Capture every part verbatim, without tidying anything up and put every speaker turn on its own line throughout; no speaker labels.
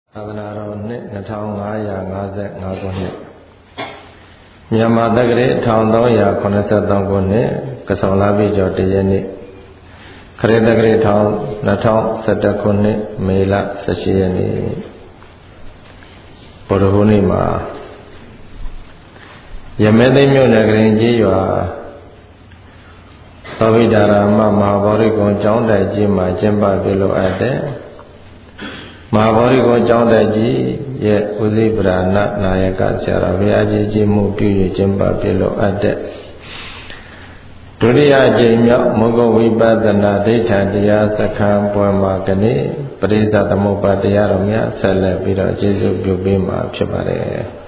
သာသနာတော်နှစ်နှစ်ထောင်ငါးရာငါးဆယ်ငါးခုနှစ်မြန်မာတက္ကရာတစ်ထောင်သုံးရာခုနှစ်ဆယ်သုံးခုနှစ်ကဆောင်လပြည့်ကျော်တရက်နေ့ခရစ်တက္ကရာထောင်နှစ်ထောင်ဆယ်တစ်ခုနှစ်မေလဆယ်ရှစ်ရက်နေ့ဗုဒ္ဓဟူးနေ့မှာရမဲသိမ်းမြို့နယ်ကရင်ကြီးရွာသောဘိဒါရမမဟာဗောဓိကုံကျောင်းတိုက်ကြီးမှာကျင်းပပြုလုပ်အပ်တဲ့မဟာဗောဓိကုံကျောင်းတိုက်ကြီးရဲ့ဥသိပရဏနာယကဆရာတော်ဘုရားကြီးကြီးမှုပြု၍ကျင်းပပြုလုပ်အပ်တဲ့ဒုတိယအကြိမ်မြောက်မုဂ္ဂဝိပဿနာဒိဋ္ဌံတရားစခန်းပွဲမှာကနေ့ပရိစ္ဆသမုပ္ပါတရားတော်များဆက်လက်ပြီးတော့ကျေးဇူးပြုပေးမှာဖြစ်ပါတယ်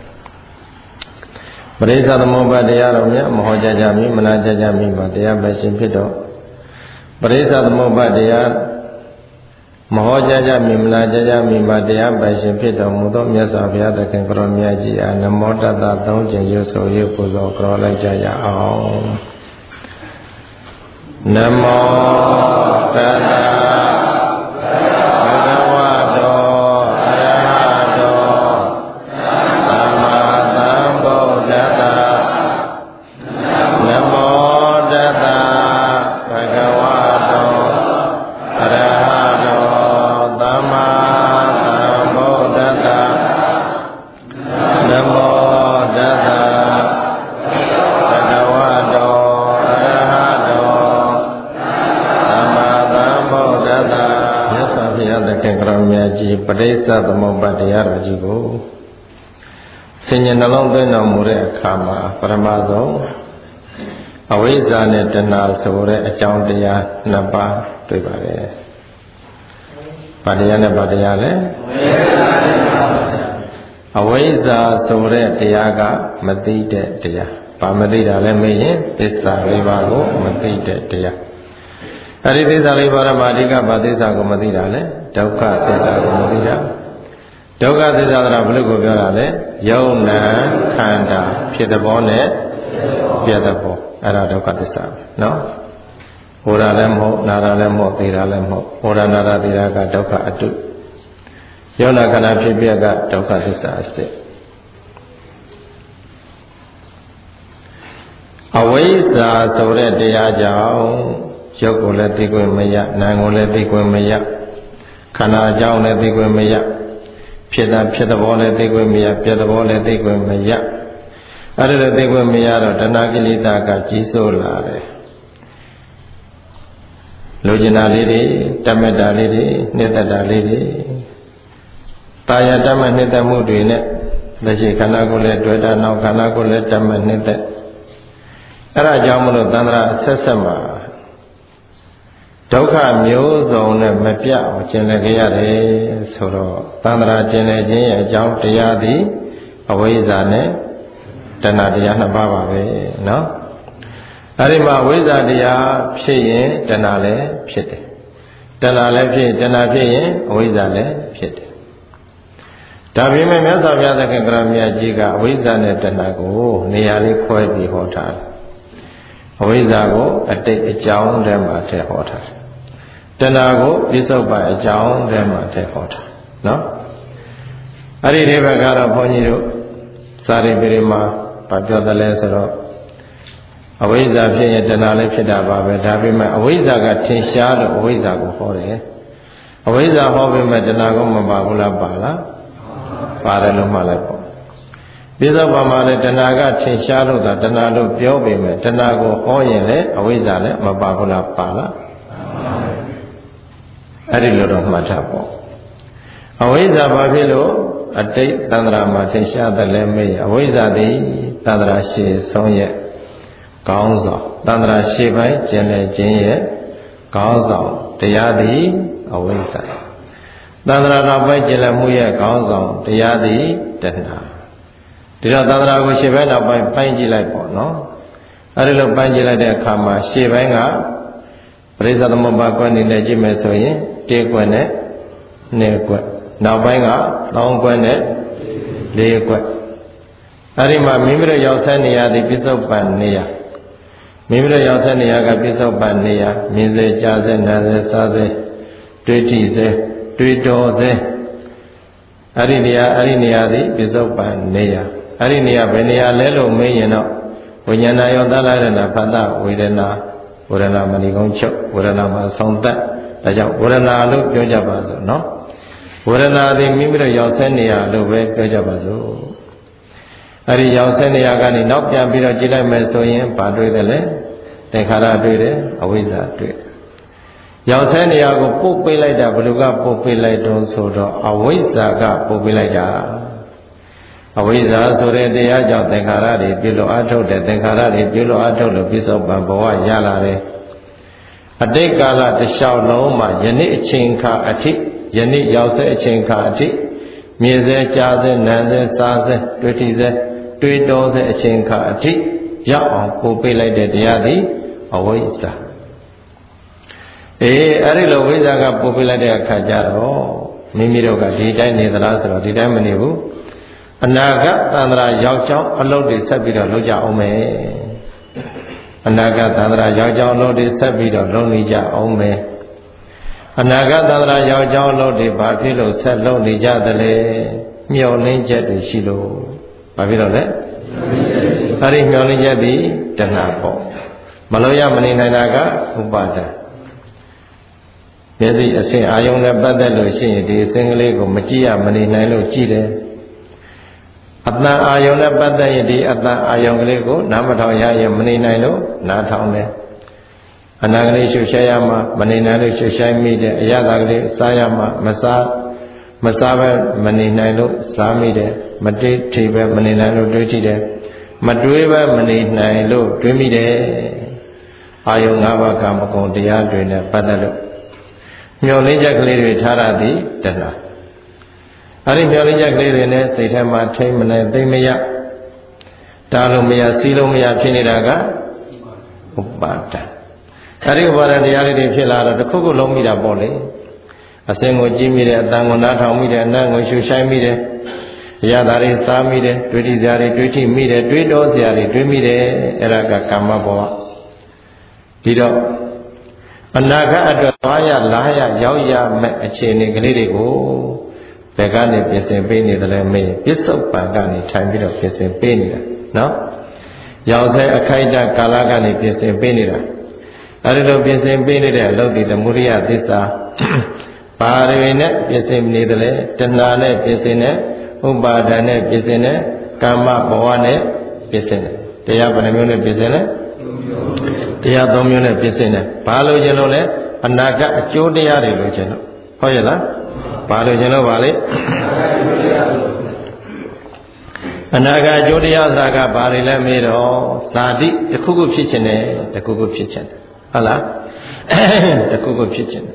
ပရိစ္ဆသမုပ္ပါတရားတော်များမဟောကြားကြမီမနာကြားကြမီမှာတရားပဲရှင်ဖြစ်တော့ပရိစ္ဆသမုပ္ပါတရားမဟောကြားကြမီမနာကြားကြမီမှာတရားပဲရှင်ဖြစ်တော်မူသောမြတ်စွာဘုရားသခင်ကိုရောမြတ်ကြီးအားနမောတတသုံးခြင်းရွတ်ဆိုရပူဇော်ကြောလိုက်ကြရအောင်နမောတတပရိစ္ဆသမုပ္ပါတရားတော်ကြီးကိုဆင်ញံနှလုံးသွင်းတော်မူတဲ့အခါမှာပရမဆုံးအဝိဇ္ဇာနဲ့တဏှာဆိုတဲ့အကြောင်းတရားနှစ်ပါးတွေ့ပါတယ်။ဘာတရားနဲ့ဘာတရားလဲ။အဝိဇ္ဇာဆိုတဲ့တရားကမသိတဲ့တရား။ဘာမသိတာလဲမေးရင်သစ္စာလေးပါးကိုမသိတဲ့တရား။အဲဒီသစ္စာလေးပါးမှာအဓိကဘာသစ္စာကိုမသိတာလဲ။ဒုက္ခသစ္စာကိုမသိတာဒုက္ခသစ္စာကဘယ်လိုကိုပြောတာလဲယုံနာခန္ဓာဖြစ်တဲ့ဘောနဲ့ပြတ်တဲ့ဘောအဲ့ဒါဒုက္ခသစ္စာနော်ဟောတာလည်းမဟုတ်နာတာလည်းမဟုတ်သိတာလည်းမဟုတ်ဟောတာနာတာသိတာကဒုက္ခအတုယုံနာခန္ဓာဖြစ်ပြကဒုက္ခသစ္စာအစစ်အဝိဇ္ဇာဆိုတဲ့တရားကြောင့်ရုပ်ကိုလည်းသိခွင့်မရနာမ်ကိုလည်းသိခွင့်မရခန္ဓာအကြောင်းလည်းသိခွင့်မရဖြစ်တာဖြစ်တဲ့ဘောလည်းသိခွင့်မရပြတဲ့ဘောလည်းသိခွင့်မရအဲ့ဒါလည်းသိခွင့်မရတော့တဏှာကိလေသာကကြီးစိုးလာတယ်လိုချင်တာလေးတွေတမက်တာလေးတွေနှစ်သက်တာလေးတွေတာယာတမက်နှစ်သက်မှုတွေနဲ့လက်ရှိခန္ဓာကိုယ်လည်းတွေ့တာနောက်ခန္ဓာကိုယ်လည်းတမက်နှစ်သက်အဲ့ဒါကြောင့်မလို့သန္တရာအဆက်ဆက်မှာဒုက္ခမျိုးစုံနဲ့မပြတ်အောင်ကျင်လည်ကြရတယ်ဆိုတော့သန္တရာကျင်လည်ခြင်းရဲ့အကြောင်းတရားသည်အဝိဇ္ဇာနဲ့တဏှာတရားနှစ်ပါးပါပဲเนาะအဲဒီမှာအဝိဇ္ဇာတရားဖြစ်ရင်တဏှာလည်းဖြစ်တယ်တဏှာလည်းဖြစ်တဏှာဖြစ်ရင်အဝိဇ္ဇာလည်းဖြစ်တယ်ဒါပေမဲ့မြတ်စွာဘုရားသခင်ကရမြတ်ကြီးကအဝိဇ္ဇာနဲ့တဏှာကိုနေရာလေးခွဲပြီးဟောထားတယ်အဝိဇ္ဇာကိုအတိတ်အကြောင်းထဲမှာထည့်ဟောထားတယ်တဏှာကိုပြစ္ဆုတ်ပန်အကြောင်းထဲမှာထည့်ဟောထားနော်အဲ့ဒီဒီဘက်ကတော့ဘုန်းကြီးတို့စာရိပုရိမှာဗာပြောတယ်လဲဆိုတော့အဝိဇ္ဇာဖြစ်ရင်တဏှာလည်းဖြစ်တာပါပဲဒါပေမဲ့အဝိဇ္ဇာကထင်ရှားလို့အဝိဇ္ဇာကိုဟောတယ်အဝိဇ္ဇာဟောပေမဲ့တဏှာကမပါဘူးလားပါလားပါတယ်လို့မှလည်းပေါ့ပြစ္ဆုတ်ပန်မှာလည်းတဏှာကထင်ရှားလို့သာတဏှာလို့ပြောပေမဲ့တဏှာကိုဟောရင်လည်းအဝိဇ္ဇာလည်းမပါဘူးလားပါလားအဲ့ဒီလိုတော့မှတ်ထားပေါ့အဝိဇ္ဇာဘာဖြစ်လို့အတိတ်သန္တရာမှာထင်ရှားတယ်လဲမေးအဝိဇ္ဇာသည်သန္တရာရှည်ဆုံးရဲ့ကောင်းဆောင်သန္တရာရှည်ပိုင်းကျင်လည်ခြင်းရဲ့ကောင်းဆောင်တရားသည်အဝိဇ္ဇာသန္တရာနောက်ပိုင်းကျင်လည်မှုရဲ့ကောင်းဆောင်တရားသည်တဏှာဒီတော့သန္တရာကိုရှည်ပိုင်းနောက်ပိုင်းပိုင်းကြည့်လိုက်ပေါ့နော်အဲ့ဒီလိုပိုင်းကြည့်လိုက်တဲ့အခါမှာရှည်ပိုင်းကပရိစ္ဆသမုပ္ပါကွက်နေနဲ့ကြည့်မယ်ဆိုရင်တေကွက်နဲ့နှစ်ကွက်နောက်ပိုင်းကသုံးကွက်နဲ့လေးကွက်အဲ့ဒီမှာမိမိတို့ရောက်ဆက်နေရသည့်ပြစ္ဆုတ်ပန်နေရမိမိတို့ရောက်ဆက်နေရကပြစ္ဆုတ်ပန်နေရမြင်စေကြားစေနားစေစားစေတွေးကြည့်စေတွေးတော်စေအဲ့ဒီနေရာအဲ့ဒီနေရာသည်ပစ္စုပန်နေရာအဲ့ဒီနေရာဘယ်နေရာလဲလို့မေးရင်တော့ဝိညာဏယောသလရဏဖတ်တဝေဒနာဝေဒနာမဏိကုံချုပ်ဝေဒနာမှာဆုံးသက်ဒါကြောင့်ဝေဒနာလို့ပြောကြပါစို့နော်ဝေဒနာသည်မိမိတို့ရောက်ဆဲနေရာလို့ပဲပြောကြပါစို့အဲ့ဒီရောက်ဆဲနေရာကနေနောက်ပြန်ပြီးတော့ကြည့်လိုက်မယ်ဆိုရင်ဘာတွေ့တယ်လဲသင်္ခါရတွေ့တယ်အဝိဇ္ဇာတွေ့ရောက်ဆဲနေရာကိုပုတ်ပေးလိုက်တာဘယ်လိုကပုတ်ပေးလိုက်တုံးဆိုတော့အဝိဇ္ဇာကပုတ်ပေးလိုက်တာအဝိဇ္ဇာဆိုတဲ့တရားကြောင့်သင်္ခါရတွေပြုလို့အထုတ်တယ်သင်္ခါရတွေပြုလို့အထုတ်လို့ပြစ္ဆုတ်ပံဘဝရလာတယ်အတိတ်ကာလတစ်လျှောက်လုံးမှာယနေ့အချိန်ခါအထိယနေ့ရောက်ဆဲအချိန်ခါအထိမြင်စေကြားစေနားစေစားစေတွေ့ထိစေတွေ့တော်စေအချိန်ခါအထိရောက်အောင်ပို့ပေးလိုက်တဲ့တရားသည်အဝိဇ္ဇာအေးအဲ့ဒီလိုဝိဇ္ဇာကပို့ပေးလိုက်တဲ့အခါကျတော့မိမိတို့ကဒီတိုင်းနေသလားဆိုတော့ဒီတိုင်းမနေဘူးအနာဂတ်သန္တရာရောက်ကြောင်းအလုပ်တွေဆက်ပြီးတော့လုပ်ကြအောင်မယ်အနာဂတ်သန္တရာရောက်ကြောင်းအလုပ်တွေဆက်ပြီးတော့လုပ်နေကြအောင်မယ်အနာဂတ်သန္တရာရောက်ကြောင်းအလုပ်တွေဘာဖြစ်လို့ဆက်လုပ်နေကြသလဲမျှော်လင့်ချက်တွေရှိလို့ဘာဖြစ်လို့လဲအဲ့ဒီမျှော်လင့်ချက်ဒီတဏှာပေါ့မလို့ရမနေနိုင်တာကဥပါဒံမျက်စိအစဉ်အာယုံနဲ့ပတ်သက်လို့ရှိရင်ဒီအစဉ်ကလေးကိုမကြည့်ရမနေနိုင်လို့ကြည့်တယ်အတန်အာယုံနဲ့ပတ်သက်ရင်ဒီအတန်အာယုံကလေးကိုနားမထောင်ရရင်မနေနိုင်လို့နားထောင်တယ်အနာကလေးရှုရှားရမှမနေနိုင်လို့ရှုရှားမိတယ်အရသာကလေးစားရမှမစားမစားပဲမနေနိုင်လို့စားမိတယ်မတွေးထိပဲမနေနိုင်လို့တွေးထိတယ်မတွေးပဲမနေနိုင်လို့တွေးမိတယ်အာယုံ၅ပါးကမကုံတရားတွေနဲ့ပတ်သက်လို့မျောလင်းချက်ကလေးတွေထားရသည်တဏှာအဲ့ဒီမျောလင်းချက်ကလေးတွေနဲ့စိတ်ထဲမှာထိမ့်မနေသိမ့်မရတားလို့မရစီးလို့မရဖြစ်နေတာကဥပါဒံအဲ့ဒီဥပါဒံတရားလေးတွေဖြစ်လာတော့တစ်ခုခုလုံးမိတာပေါ့လေအစဉ်ကိုကြည့်မိတယ်အတန်ကိုနားထောင်မိတယ်အနံ့ကိုရှုရှိုင်းမိတယ်အရာသာတွေစားမိတယ်တွေးထိစရာတွေတွေးထိမိတယ်တွေးတောစရာတွေတွေးမိတယ်အဲ့ဒါကကာမဘဝဒီတော့အနာဂတ်အတွက်သွားရလာရရောက်ရမဲ့အခြေအနေကလေးတွေကိုဘယ်ကနေပြင်ဆင်ပေးနေတယ်လဲမေးပစ္စုပန်ကနေထိုင်ပြီးတော့ပြင်ဆင်ပေးနေတာနော်ရောက်ဆဲအခိုက်အတန့်ကာလကနေပြင်ဆင်ပေးနေတာအဲဒီလိုပြင်ဆင်ပေးနေတဲ့အလုပ်ဒီသမုဒိယသစ္စာဘာတွေနဲ့ပြင်ဆင်နေတယ်လဲတဏှာနဲ့ပြင်ဆင်နေဥပါဒာနဲ့ပြင်ဆင်နေကာမဘဝနဲ့ပြင်ဆင်နေတရားဘယ်နှမျိုးနဲ့ပြင်ဆင်လဲတရားသုံးမျိုးနဲ့ပြင်ဆင်နေဘာလို့ကျင်လို့လဲအနာဂတ်အကျိုးတရားတွေလို့ကျင်လို့ဟုတ်ရဲ့လားဘာလို့ကျင်လို့ပါလဲအနာဂတ်အကျိုးတရားစာကဘာတွေလဲမေးတော့ဇာတိတစ်ခုခုဖြစ်ခြင်းနဲ့တစ်ခုခုဖြစ်ခြင်းဟုတ်လားတစ်ခုခုဖြစ်ခြင်း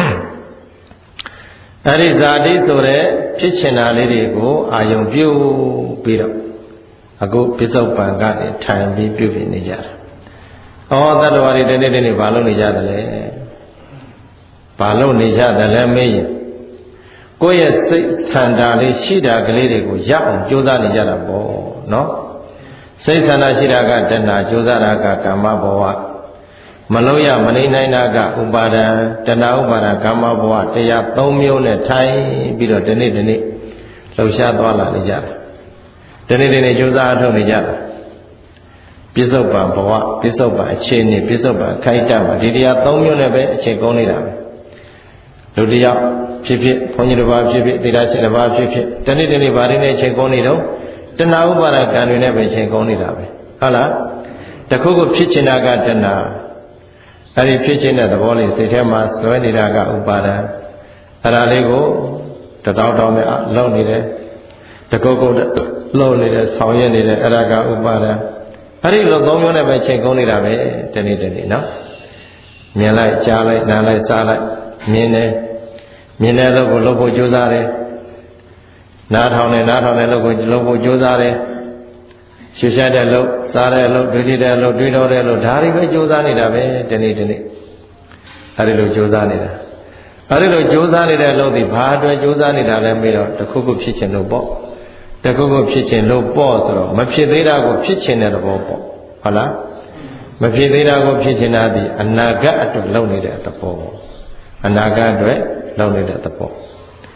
အဲ့ဒီဇာတိဆိုတဲ့ဖြစ်ခြင်းတာလေးတွေကိုအာယုံပြုပြီးတော့အခုပစ္စုပန်ကနေထိုင်ပြီးပြုပြီးနေကြတာ။ဩတတ္တဝါတွေတနေ့တနေ့ဘာလုပ်နေကြသလဲ။ဘာလုပ်နေကြသလဲမေးရင်ကိုယ့်ရဲ့စိတ်ဆန္ဒလေးရှိတာကလေးတွေကိုရအောင်ကြိုးစားနေကြတာပေါ့နော်။စိတ်ဆန္ဒရှိတာကတဏှာကြိုးစားတာကကာမဘဝမလို့ရမနေနိုင်တာကဥပါဒံတဏှာဥပါဒံကာမဘဝတရား၃မျိုးနဲ့ထိုင်ပြီးတော့ဒီနေ့ဒီနေ့လှုပ်ရှားသွားလာနေကြတာဒီနေ့ဒီနေ့ကြိုးစားအထောက်နေကြတာပြစ္ဆုတ်ပံဘဝပြစ္ဆုတ်ပံအခြေအနေပြစ္ဆုတ်ပံခိုက်တမှာဒီတရား၃မျိုးနဲ့ပဲအခြေကုန်းနေတာပဲလူတယောက်ဖြစ်ဖြစ်ဘုန်းကြီးတစ်ပါးဖြစ်ဖြစ်တိရစ္ဆာန်တစ်ပါးဖြစ်ဖြစ်ဒီနေ့ဒီနေ့ဘာတွေနဲ့အခြေကုန်းနေတော့တဏှာဥပါဒံကံတွေနဲ့ပဲအခြေကုန်းနေတာပဲဟုတ်လားတခုခုဖြစ်ချင်တာကတဏှာအဲ့ဒီဖြစ်ခြင်းတဲ့သဘောလေးစိတ်ထဲမှာစွဲနေတာကဥပါဒံအဲ့ဒါလေးကိုတတောင်းတောင်းနဲ့လုံနေတယ်တကုတ်ကုတ်လုံနေတယ်ဆောင်ရွက်နေတယ်အဲ့ဒါကဥပါဒံအဲ့ဒီလိုသုံးမျိုးနဲ့ပဲချိန်ကုန်နေတာပဲဒီနေ့ဒီနေ့နော်မြင်လိုက်ကြားလိုက်နားလိုက်စားလိုက်မြင်တယ်မြင်တဲ့လို့ကိုလုပ်ဖို့ကြိုးစားတယ်နားထောင်တယ်နားထောင်တယ်လို့ကိုလုပ်ဖို့ကြိုးစားတယ်ရှုရှားတဲ့လို့စားတဲ့လို့ဒုတိယတဲ့လို့တွေးတော်တဲ့လို့ဒါတွေပဲကြိုးစားနေတာပဲဒီနေ့ဒီနေ့အဲဒီလိုကြိုးစားနေတာအဲဒီလိုကြိုးစားနေတဲ့လို့ဒီဘာအတွက်ကြိုးစားနေတာလဲမေးတော့တခုခုဖြစ်ခြင်းလို့ပေါ့တခုခုဖြစ်ခြင်းလို့ပေါ့ဆိုတော့မဖြစ်သေးတာကိုဖြစ်ခြင်းတဲ့သဘောပေါ့ဟုတ်လားမဖြစ်သေးတာကိုဖြစ်ခြင်းတာဒီအနာဂတ်အတွက်လုပ်နေတဲ့သဘောပေါ့အနာဂတ်အတွက်လုပ်နေတဲ့သဘော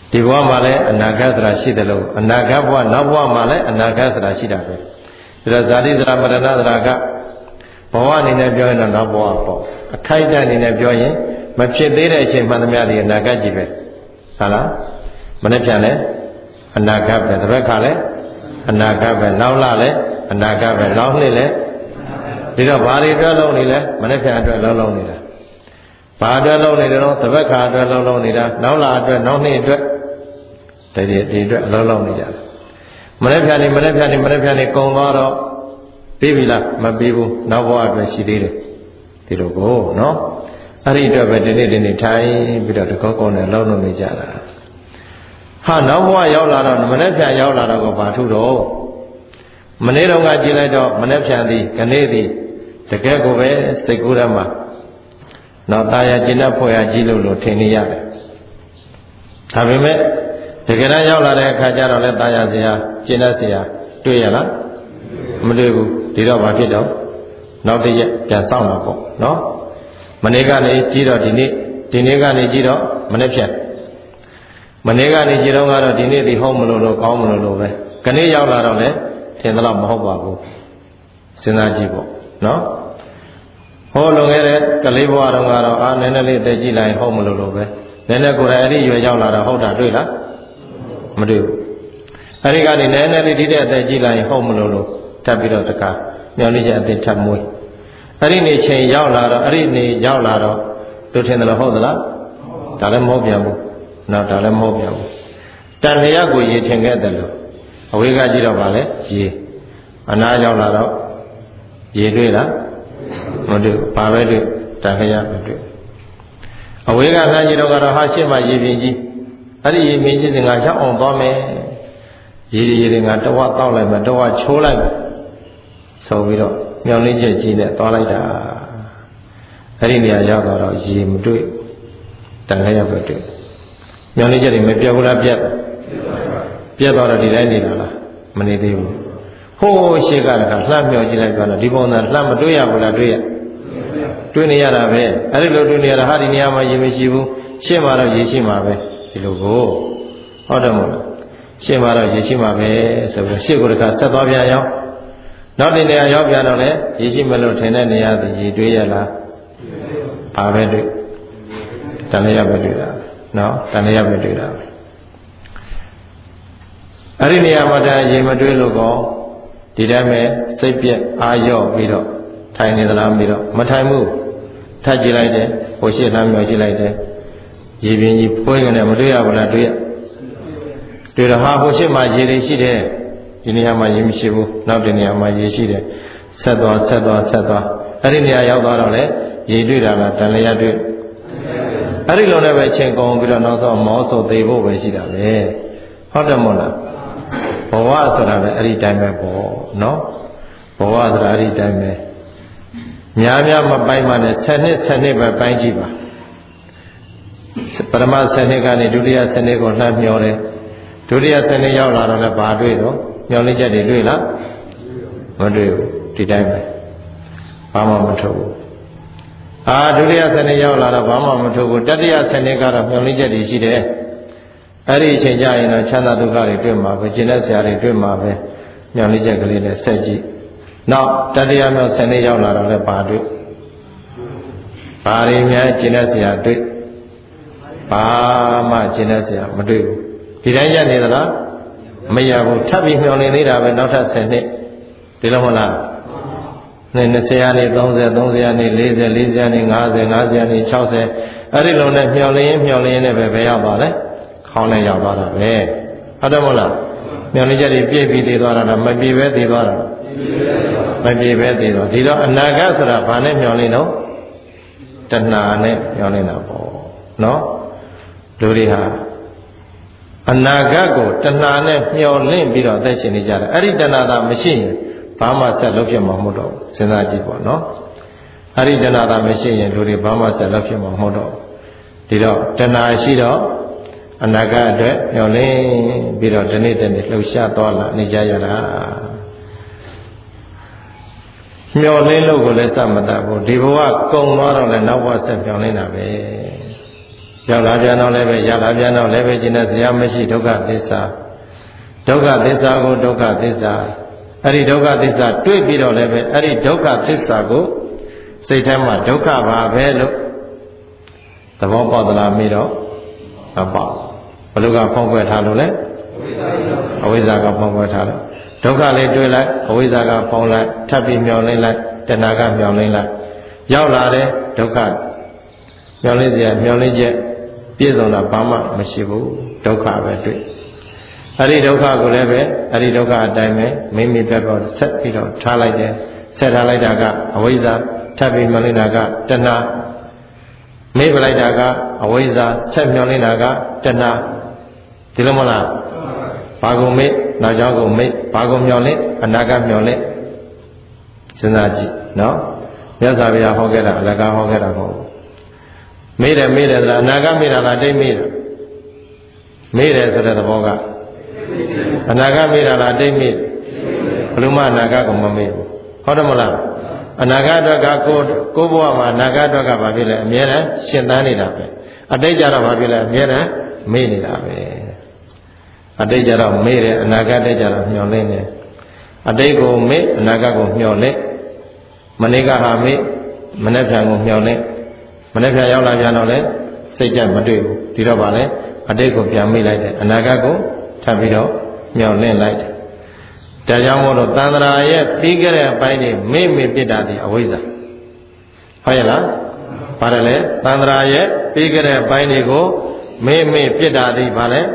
ဒီဘဝမှာလည်းအနာဂတ်ဆိုတာရှိတယ်လို့အနာဂတ်ဘဝနောက်ဘဝမှာလည်းအနာဂတ်ဆိုတာရှိတာပဲဒါဇာတိဇရာမရဏဇရာကဘဝအနေနဲ့ပြောရင်တော့နောက်ဘဝပေါ့အခိုက်အတန့်အနေနဲ့ပြောရင်မဖြစ်သေးတဲ့အချိန်မှန်သမျှဒီအနာဂတ်ကြီးပဲဟုတ်လားမနေ့ပြန်လဲအနာဂတ်ပဲတစ်ဘက်ကလည်းအနာဂတ်ပဲနောက်လာလည်းအနာဂတ်ပဲနောက်နှစ်လည်းဒီတော့ဘာတွေအတွက်လုံးနေလဲမနေ့ပြန်အတွက်လုံးလုံးနေတာဘာအတွက်လုံးနေတယ်တော့တစ်ဘက်ကအတွက်လုံးလုံးနေတာနောက်လာအတွက်နောက်နှစ်အတွက်တည်းဒီအတွက်အလုံးလုံးနေကြတယ်မနေ့ပြန်နေမနေ့ပြန်နေမနေ့ပြန်နေကုံသွားတော့ပြီးပြီလားမပြီးဘူးနောက်ဘဝအတွက်ရှိသေးတယ်ဒီလိုကိုနော်အဲ့ဒီအတွက်ပဲဒီနေ့ဒီနေ့ထိုင်ပြီးတော့တကောကောနဲ့လုံးလုံးနေကြတာဟာနောက်ဘဝရောက်လာတော့မနေ့ပြန်ရောက်လာတော့ကိုဘာထုတော့မနေ့တော့ကကြည်လိုက်တော့မနေ့ပြန်သည်ခနေ့သည်တကယ်ကိုပဲစိတ်ကူးရမှာတော့ตายာကျင့်တဲ့ဖွဲ့ရကြီးလို့လို့ထင်နေရတယ်ဒါပေမဲ့တကယ်တမ်းရောက်လာတဲ့အခါကျတော့လဲตายာစရာကျင့်တဲ့စရာတွေ့ရလားမတွေ့ဘူးဒီတော့ဘာဖြစ်တော့နောက်တစ်ရက်ပြန်ဆောင်မှာပေါ့နော်မနေ့ကနေကြည့်တော့ဒီနေ့ဒီနေ့ကနေကြည့်တော့မနေ့ပြန်မနေ့ကနေကြည့်တော့ကတော့ဒီနေ့ဒီဟုတ်မလို့လို့ကောင်းမလို့လို့ပဲခနေ့ရောက်လာတော့လဲထင်သလောက်မဟုတ်ပါဘူးစဉ်းစားကြည့်ပေါ့နော်ဟောလွန်ခဲ့တဲ့ကလေးဘဝတုန်းကတော့အာနည်းနည်းလေးအသက်ကြီးလိုက်ဟုတ်မလို့လို့ပဲနည်းနည်းကိုယ်တိုင်အဲ့ဒီရွယ်ရောက်လာတော့ဟုတ်တာတွေ့လားမတွေ့ဘူးအဲ့ဒီကနေနည်းနည်းလေးဒီတဲ့အသက်ကြီးလိုက်ဟုတ်မလို့လို့ထပ်ပြီးတော့တခါမျောလေးချက်အသက်ထပ်မွေးအဲ့ဒီနေချိန်ရောက်လာတော့အဲ့ဒီနေရောက်လာတော့သူထင်တယ်လို့ဟုတ်သလားဒါလည်းမဟုတ်ပြန်ဘူးနော်ဒါလည်းမဟုတ်ပြန်ဘူးတန်လျက်ကိုရေထင်ခဲ့တယ်လို့အဝေးကကြည့်တော့ဗာလဲရေအနားရောက်လာတော့ရေတွေ့လားမတွေ့ဘာပဲတွေ့တန်လျက်မတွေ့အဝေးကလှမ်းကြည့်တော့ကတော့ဟာရှင်းမှရေပြင်ကြီးအဲ့ဒီရေပြင်ကြီးစင်ကရောက်အောင်သွားမယ်ရေရေတွေကတဝက်တောက်လိုက်မယ်တဝက်ချိုးလိုက်မယ်ဆိုပြီးတော့မြောင်လေးချက်ကြီးနဲ့သွားလိုက်တာအဲ့ဒီနေရာရောက်တော့ရေမတွေ့တန်လျက်ပဲတွေ့မြောင်လေးချက်တွေမပြတ်ဘူးလားပြတ်ပြတ်သွားတော့ဒီတိုင်းနေတာလားမနေသေးဘူးဟိုးရှေ့ကလည်းလှမ်းမြော်ကြည့်လိုက်တော့ဒီပုံစံလှမ်းမတွေ့ရဘူးလားတွေ့ရတွေ့နေရတာပဲအဲ့ဒီလိုတွေ့နေရတာဟာဒီနေရာမှာရေမရှိဘူးရှေ့မှာတော့ရေရှိမှာပဲဒီလိုကိုဟုတ်တယ်မို့လားရှေ့မှာတော့ရေရှိမှာပဲဆိုပြီးရှေ့ကိုတခါဆက်သွားပြန်ရောနောက်ဒီနေရာရောက်ပြန်တော့လေရေရှိမလို့ထင်တဲ့နေရာသည်ရေတွေ့ရလားဘာပဲတွေ့တန်လျက်ပဲတွေ့တာနော်တန်လျက်ပဲတွေ့တာပဲအဲ့ဒီနေရာမှာတည်းရေမတွေ့လို့ကောဒီတိုင်းပဲစိတ်ပြက်အာရော့ပြီးတော့ထိုင်နေသလားပြီးတော့မထိုင်ဘူးထပ်ကြည့်လိုက်တယ်ဟိုရှေ့လှမ်းမြော်ကြည့်လိုက်တယ်ရေပြင်းကြီးပွဲကနေမတွေ့ရဘူးလားတွေ့ရတွေ့တော့ဟာဟိုရှေ့မှာရေတွေရှိတယ်ဒီနေရာမှာရေမရှိဘူးနောက်ဒီနေရာမှာရေရှိတယ်ဆက်သွားဆက်သွားဆက်သွားအဲ့ဒီနေရာရောက်သွားတော့လေရေတွေ့တာလားတန်လျက်တွေ့အဲ့ဒီလိုနဲ့ပဲချိန်ကုန်ပြီးတော့နောက်တော့မောဆိုသေးဖို့ပဲရှိတာပဲဟုတ်တယ်မို့လားဘဝဆိုတာလည်းအဲ့ဒီတိုင်းပဲပေါ့နော်ဘဝဆိုတာအဲ့ဒီတိုင်းပဲများများမပိုင်းမှနဲ့ဆယ်နှစ်ဆယ်နှစ်ပဲပိုင်းကြည့်ပါပထမဆယ်နှစ်ကနေဒုတိယဆယ်နှစ်ကိုလှမ်းမျောတယ်ဒုတိယဆယ်နှစ်ရောက်လာတော့လည်းဘာတွေ့တော့မျောလေးချက်တွေတွေ့လားမတွေ့ဘူးဒီတိုင်းပဲဘာမှမထုတ်ဘူးအာဒုတိယဆယ်နှစ်ရောက်လာတော့ဘာမှမထုတ်ဘူးတတိယဆယ်နှစ်ကတော့မျောလေးချက်တွေရှိတယ်အဲ့ဒီအချိန်ကျရင်တော့ချမ်းသာဒုက္ခတွေတွေ့မှာပဲကျင့်တဲ့ဆရာတွေတွေ့မှာပဲညောင်လေးချက်ကလေးနဲ့ဆက်ကြည့်နောက်တတိယမြောက်ဆယ်နှစ်ရောက်လာတော့လည်းဘာတွေ့ဘာတွေများကျင့်တဲ့ဆရာတွေ့ဘာမှကျင့်တဲ့ဆရာမတွေ့ဘူးဒီတိုင်းရနေသလားမရဘူးထပ်ပြီးမျောနေသေးတာပဲနောက်ထပ်ဆယ်နှစ်ဒီလိုမဟုတ်လားနဲ့၂၀ရာနေ၃၀ ၃၀ရာနေ၄၀ ၄၀ရာနေ၅၀ ၅၀ရာနေ၆၀အဲ့ဒီလိုနဲ့မျောလင်းမျောလင်းနဲ့ပဲဘယ်ရောက်ပါလဲခေါင်းနဲ့ရောက်သွားတာပဲဟုတ်တယ်မဟုတ်လားမျောလင်းချက်တွေပြည့်ပြီးသေးသွားတာမပြည့်ပဲသေးသွားတာမပြည့်ပဲသေးသွားဒီတော့အနာဂတ်ဆိုတာဘာနဲ့မျောလင်းတော့တဏှာနဲ့မျောလင်းတာပေါ့နော်လူတွေဟာအနာဂတ်ကိုတဏှာနဲ့မျောလင့်ပြီးတော့အသက်ရှင်နေကြတယ်အဲ့ဒီတဏှာသာမရှိရင်ဘာမှဆက်လုပ်ဖြစ်မှာမဟုတ်တော့စဉ်းစားကြည့်ပေါ့နော်အဲ့ဒီတဏှာသာမရှိရင်လူတွေဘာမှဆက်လုပ်ဖြစ်မှာမဟုတ်တော့ဒီတော့တဏှာရှိတော့အနာဂတ်အတွက်မျောလင့်ပြီးတော့ဒီနေ့တနေ့လှုပ်ရှားသွားလာနေကြရတာမျောလင့်လို့ကိုလည်းစမတတ်ဘူးဒီဘဝကုံသွားတော့လည်းနောက်ဘဝဆက်မျောလင့်တာပဲရောက်လာပြန်တော့လည်းပဲရလာပြန်တော့လည်းပဲကျင့်တဲ့စရာမရှိဒုက္ခသစ္စာဒုက္ခသစ္စာကိုဒုက္ခသစ္စာအဲ့ဒီဒုက္ခသစ္စာတွေ့ပြီးတော့လည်းပဲအဲ့ဒီဒုက္ခသစ္စာကိုစိတ်ထဲမှာဒုက္ခပါပဲလို့သဘောပေါက်သလားမေးတော့မပေါက်ဘယ်လိုကဖောက်ကွယ်ထားလို့လဲအဝိဇ္ဇာကဖောက်ကွယ်ထားလို့ဒုက္ခလေးတွေ့လိုက်အဝိဇ္ဇာကဖောက်လိုက်ထပ်ပြီးမြောင်လိုက်လိုက်တဏှာကမြောင်လိုက်လိုက်ရောက်လာတဲ့ဒုက္ခမြောင်လေးစရာမြောင်လေးချက်ပြည့်စုံတာဘာမှမရှိဘူးဒုက္ခပဲတွေ့အဲ့ဒီဒုက္ခကိုလည်းပဲအဲ့ဒီဒုက္ခအတိုင်းပဲမိမိဘက်တော့ဆက်ပြီးတော့ထားလိုက်တယ်ဆက်ထားလိုက်တာကအဝိဇ္ဇာထပ်ပြီးမြောင်လိုက်တာကတဏှာမေ့ပလိုက်တာကအဝိဇ္ဇာဆက်မြောင်လိုက်တာကတဏှာဒီလိုမလားဘာကုန်မေ့နောက်ကြောင်းကုန်မေ့ဘာကုန်မြောင်လဲအနာဂတ်မြောင်လဲစဉ်းစားကြည့်နော်မြတ်စွာဘုရားဟောခဲ့တာအလကားဟောခဲ့တာမဟုတ်ဘူးမေ့တယ်မေ့တယ်ဆိုတာအနာဂတ်မေ့တာလားတိတ်မေ့တာမေ့တယ်ဆိုတဲ့သဘောကအနာဂတ်မေ့တာလားတိတ်မေ့ဘယ်လိုမှအနာဂတ်ကိုမမေ့ဘူးဟုတ်တယ်မလားအနာဂတ်အတွက်ကကိုကိုဘဝမှာအနာဂတ်အတွက်ကဘာဖြစ်လဲအမြဲတမ်းရှင်သန်နေတာပဲအတိတ်ကြတော့ဘာဖြစ်လဲအမြဲတမ်းမေ့နေတာပဲအတိတ်ကြတော့မေ့တယ်အနာဂတ်တက်ကြတော့မျှော်လင့်တယ်အတိတ်ကိုမေ့အနာဂတ်ကိုမျှော်လင့်မနေ့ကဟာမေ့မနေ့ဖြန်ကိုမျှော်လင့်မနေ့ဖြန်ရောက်လာပြန်တော့လဲစိတ်ကြမတွေ့ဘူးဒီတော့ဗာလဲအတိတ်ကိုပြန်မေ့လိုက်တယ်အနာဂတ်ကိုထပ်ပြီးတော့မျှော်လင့်လိုက်တယ်ဒါကြောင့်မို့လို့သန္တရာရဲ့ပြီးခဲ့တဲ့အပိုင်းတွေမေ့မေ့ပြစ်တာဒီအဝိဇ္ဇာဟုတ်ရဲ့လားပါတယ်လေသန္တရာရဲ့ပြီးခဲ့တဲ့အပိုင်းတွေကိုမေ့မေ့ပြစ်တာဒီဗာလဲ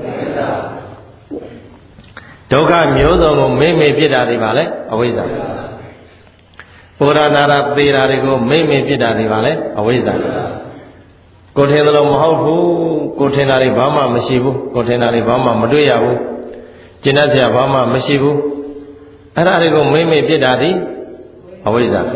ဒုက္ခမျိုးစုံကိုမေ့မေ့ပြစ်တာဒီဗာလဲအဝိဇ္ဇာပုရဏာရသေတာတွေကိုမေ့မေ့ပြစ်တာဒီဗာလဲအဝိဇ္ဇာကိုထင်သလိုမဟုတ်ဘူးကိုထင်တာတွေဘာမှမရှိဘူးကိုထင်တာတွေဘာမှမတွေ့ရဘူးကျင့်တတ်စရာဘာမှမရှိဘူးအဲ့ဒါတွေကိုမေ့မေ့ပြစ်တာဒီအဝိဇ္ဇာ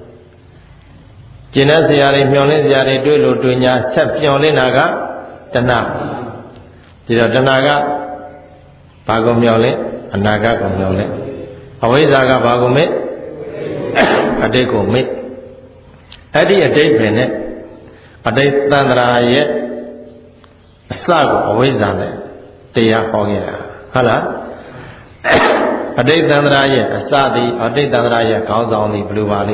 ကျင့်တတ်စရာတွေမျှော်လင့်စရာတွေတွေ့လို့တွေ့ညာဆက်မျှော်လင့်တာကတဏှာဒီတော့တဏှာကဘာကိုမျှော်လင့်အနာဂတ်ကိုမျှော်လင့်အဝိဇ္ဇာကဘာကိုမေ့အတိတ်ကိုမေ့အဲ့ဒီအတိတ်ပင်နဲ့အတိတ်သန္တရာရဲ့အစကိုအဝိဇ္ဇာနဲ့တရားဟောခဲ့တာဟုတ်လားအတိတ်သန္တရာရဲ့အစသည်အတိတ်သန္တရာရဲ့ခေါင်းဆောင်သည်ဘယ်လိုပါလဲ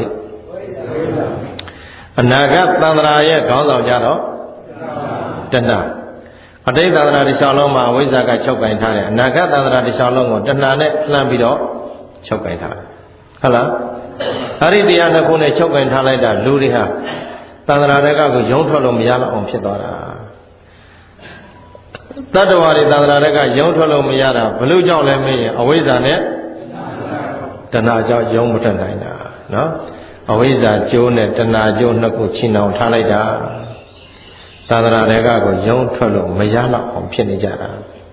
အနာဂတ်သန္တရာရဲ့ခေါင်းဆောင်ကြတော့တဏှာအတိတ်သန္တရာတစ်လျှောက်လုံးမှာအဝိဇ္ဇာကချုပ်ကင်ထားတယ်အနာဂတ်သန္တရာတစ်လျှောက်လုံးကိုတဏှာနဲ့လှမ်းပြီးတော့ချုပ်ကင်ထားတယ်ဟုတ်လားအဲ့ဒီတရားနှစ်ခုနဲ့ချုပ်ကင်ထားလိုက်တာလူတွေဟာသန္တရာတွေကကိုယုံထွက်လို့မရတော့အောင်ဖြစ်သွားတာတတ္တဝါတွေသန္တရာတွေကယုံထွက်လို့မရတာဘလို့ကြောင့်လဲမေးရင်အဝိဇ္ဇာနဲ့တဏှာကြောင့်ယုံမထွက်နိုင်တာနော်အဝိဇ္ဇာကျိုးနဲ့တဏှာကျိုးနှစ်ခုချင်းအောင်ထားလိုက်တာသန္တရာတွေကကိုယုံထွက်လို့မရတော့အောင်ဖြစ်နေကြတာ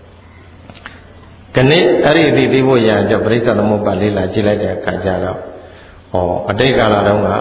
ဒီနေ့အဲ့ဒီသိသိဖို့ရကြပရိစ္ဆေသမုပ္ပါလေးလာကြည့်လိုက်တဲ့အခါကျတော့ဟောအတိတ်ကာလတုန်းက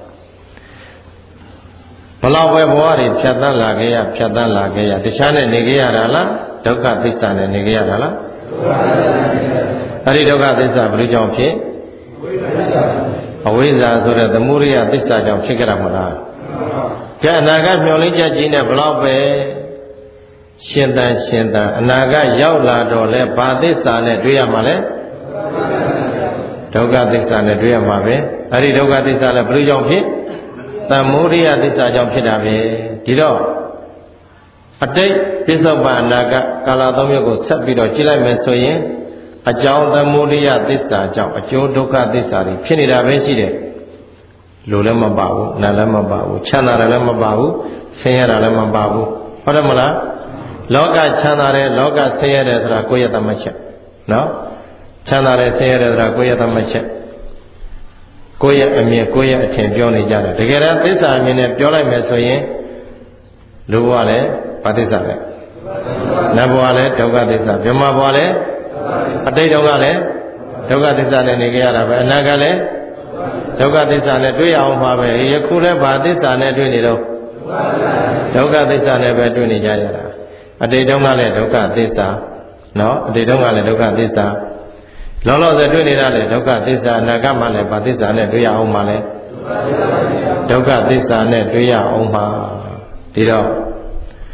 ဘလောက်ပဲဘဝတွေဖြတ်သန်းလာခဲ့ရဖြတ်သန်းလာခဲ့ရတခြားနဲ့နေခဲ့ရတာလားဒုက္ခသစ္စာနဲ့နေခဲ့ရတာလားအဲ့ဒီဒုက္ခသစ္စာဘယ်လိုကြောင့်ဖြစ်အဝိဇ္ဇာဆိုတဲ့သမုဒိယသစ္စာကြောင့်ဖြစ်ကြတာမဟုတ်လားကဲအနာဂတ်မျှော်လင့်ချက်ကြီးနဲ့ဘလောက်ပဲရှင်သန်ရှင်သန်အနာဂတ်ရောက်လာတော့လဲဘာသစ္စာနဲ့တွေ့ရမှာလဲဒုက္ခသစ္စာနဲ့တွေ့ရမှာပဲအဲ့ဒီဒုက္ခသစ္စာလည်းဘယ်လိုကြောင့်ဖြစ်သမုဒိယသစ္စာကြောင့်ဖြစ်တာပဲဒီတော့အတိတ်ပစ္စုပန်အနာဂတ်ကာလသုံးမျိုးကိုဆက်ပြီးတော့ကြည့်လိုက်မယ်ဆိုရင်အကြောင်းသမုဒိယသစ္စာကြောင့်အကျိုးဒုက္ခသစ္စာတွေဖြစ်နေတာပဲရှိတယ်လူလည်းမပါဘူးနာလည်းမပါဘူးချမ်းသာတယ်လည်းမပါဘူးဆင်းရဲတာလည်းမပါဘူးဟုတ်တယ်မလားလောကချမ်းသာတယ်လောကဆင်းရဲတယ်ဆိုတာကိုယ့်ရဲ့သမချက်နော်ချမ်းသာတယ်ဆင်းရဲတယ်ဆိုတာကိုယ့်ရဲ့သမချက်ကိုယ့်ရဲ့အမြင်ကိုယ့်ရဲ့အထင်ပြောနေကြတယ်တကယ်တမ်းသစ္စာအမြင်နဲ့ပြောလိုက်မယ်ဆိုရင်လူဘဝလည်းဘာသစ္စာလဲနတ်ဘဝလည်းဒုက္ခသစ္စာဗြဟ္မဘဝလည်းအတိတ်တုန်းကလည်းဒုက္ခသစ္စာနဲ့နေကြရတာပဲအနာဂတ်လည်းဒုက္ခသစ္စာနဲ့တွေ့ရအောင်ပါပဲယခုလည်းဘာသစ္စာနဲ့တွေ့နေတော့ဒုက္ခသစ္စာနဲ့ပဲတွေ့နေကြရတာအတိတ်တုန်းကလည်းဒုက္ခသစ္စာနော်အတိတ်တုန်းကလည်းဒုက္ခသစ္စာလောလောဆယ်တွေ့နေတာလေဒုက္ခသစ္စာအနာဂတ်မှလည်းဘာသစ္စာနဲ့တွေ့ရအောင်ပါလဲဒုက္ခသစ္စာနဲ့တွေ့ရအောင်ပါဒီတော့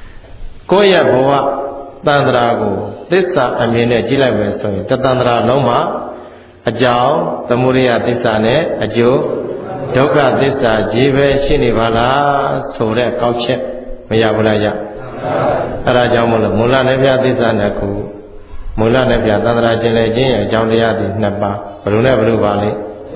ကိုယ့်ရဲ့ဘဝတန်ត្រာကိုသစ္စာအမြင်နဲ့ကြည့်လိုက်မယ်ဆိုရင်တတန်ត្រာလုံးမှာအကြောင်းသမုဒယသစ္စာနဲ့အကျိုးဒုက္ခသစ္စာကြီးပဲရှိနေပါလားဆိုတဲ့ကောက်ချက်မရဘူးလားကြအဲဒါကြောင့်မလို့မူလနဲ့ပြသစ္စာနှစ်ခုမူလနဲ့ပြသန္တရာကျင်လေခြင်းရဲ့အကြောင်းတရားဒီနှစ်ပါးဘယ်လိုနဲ့ဘယ်လိုပါလဲ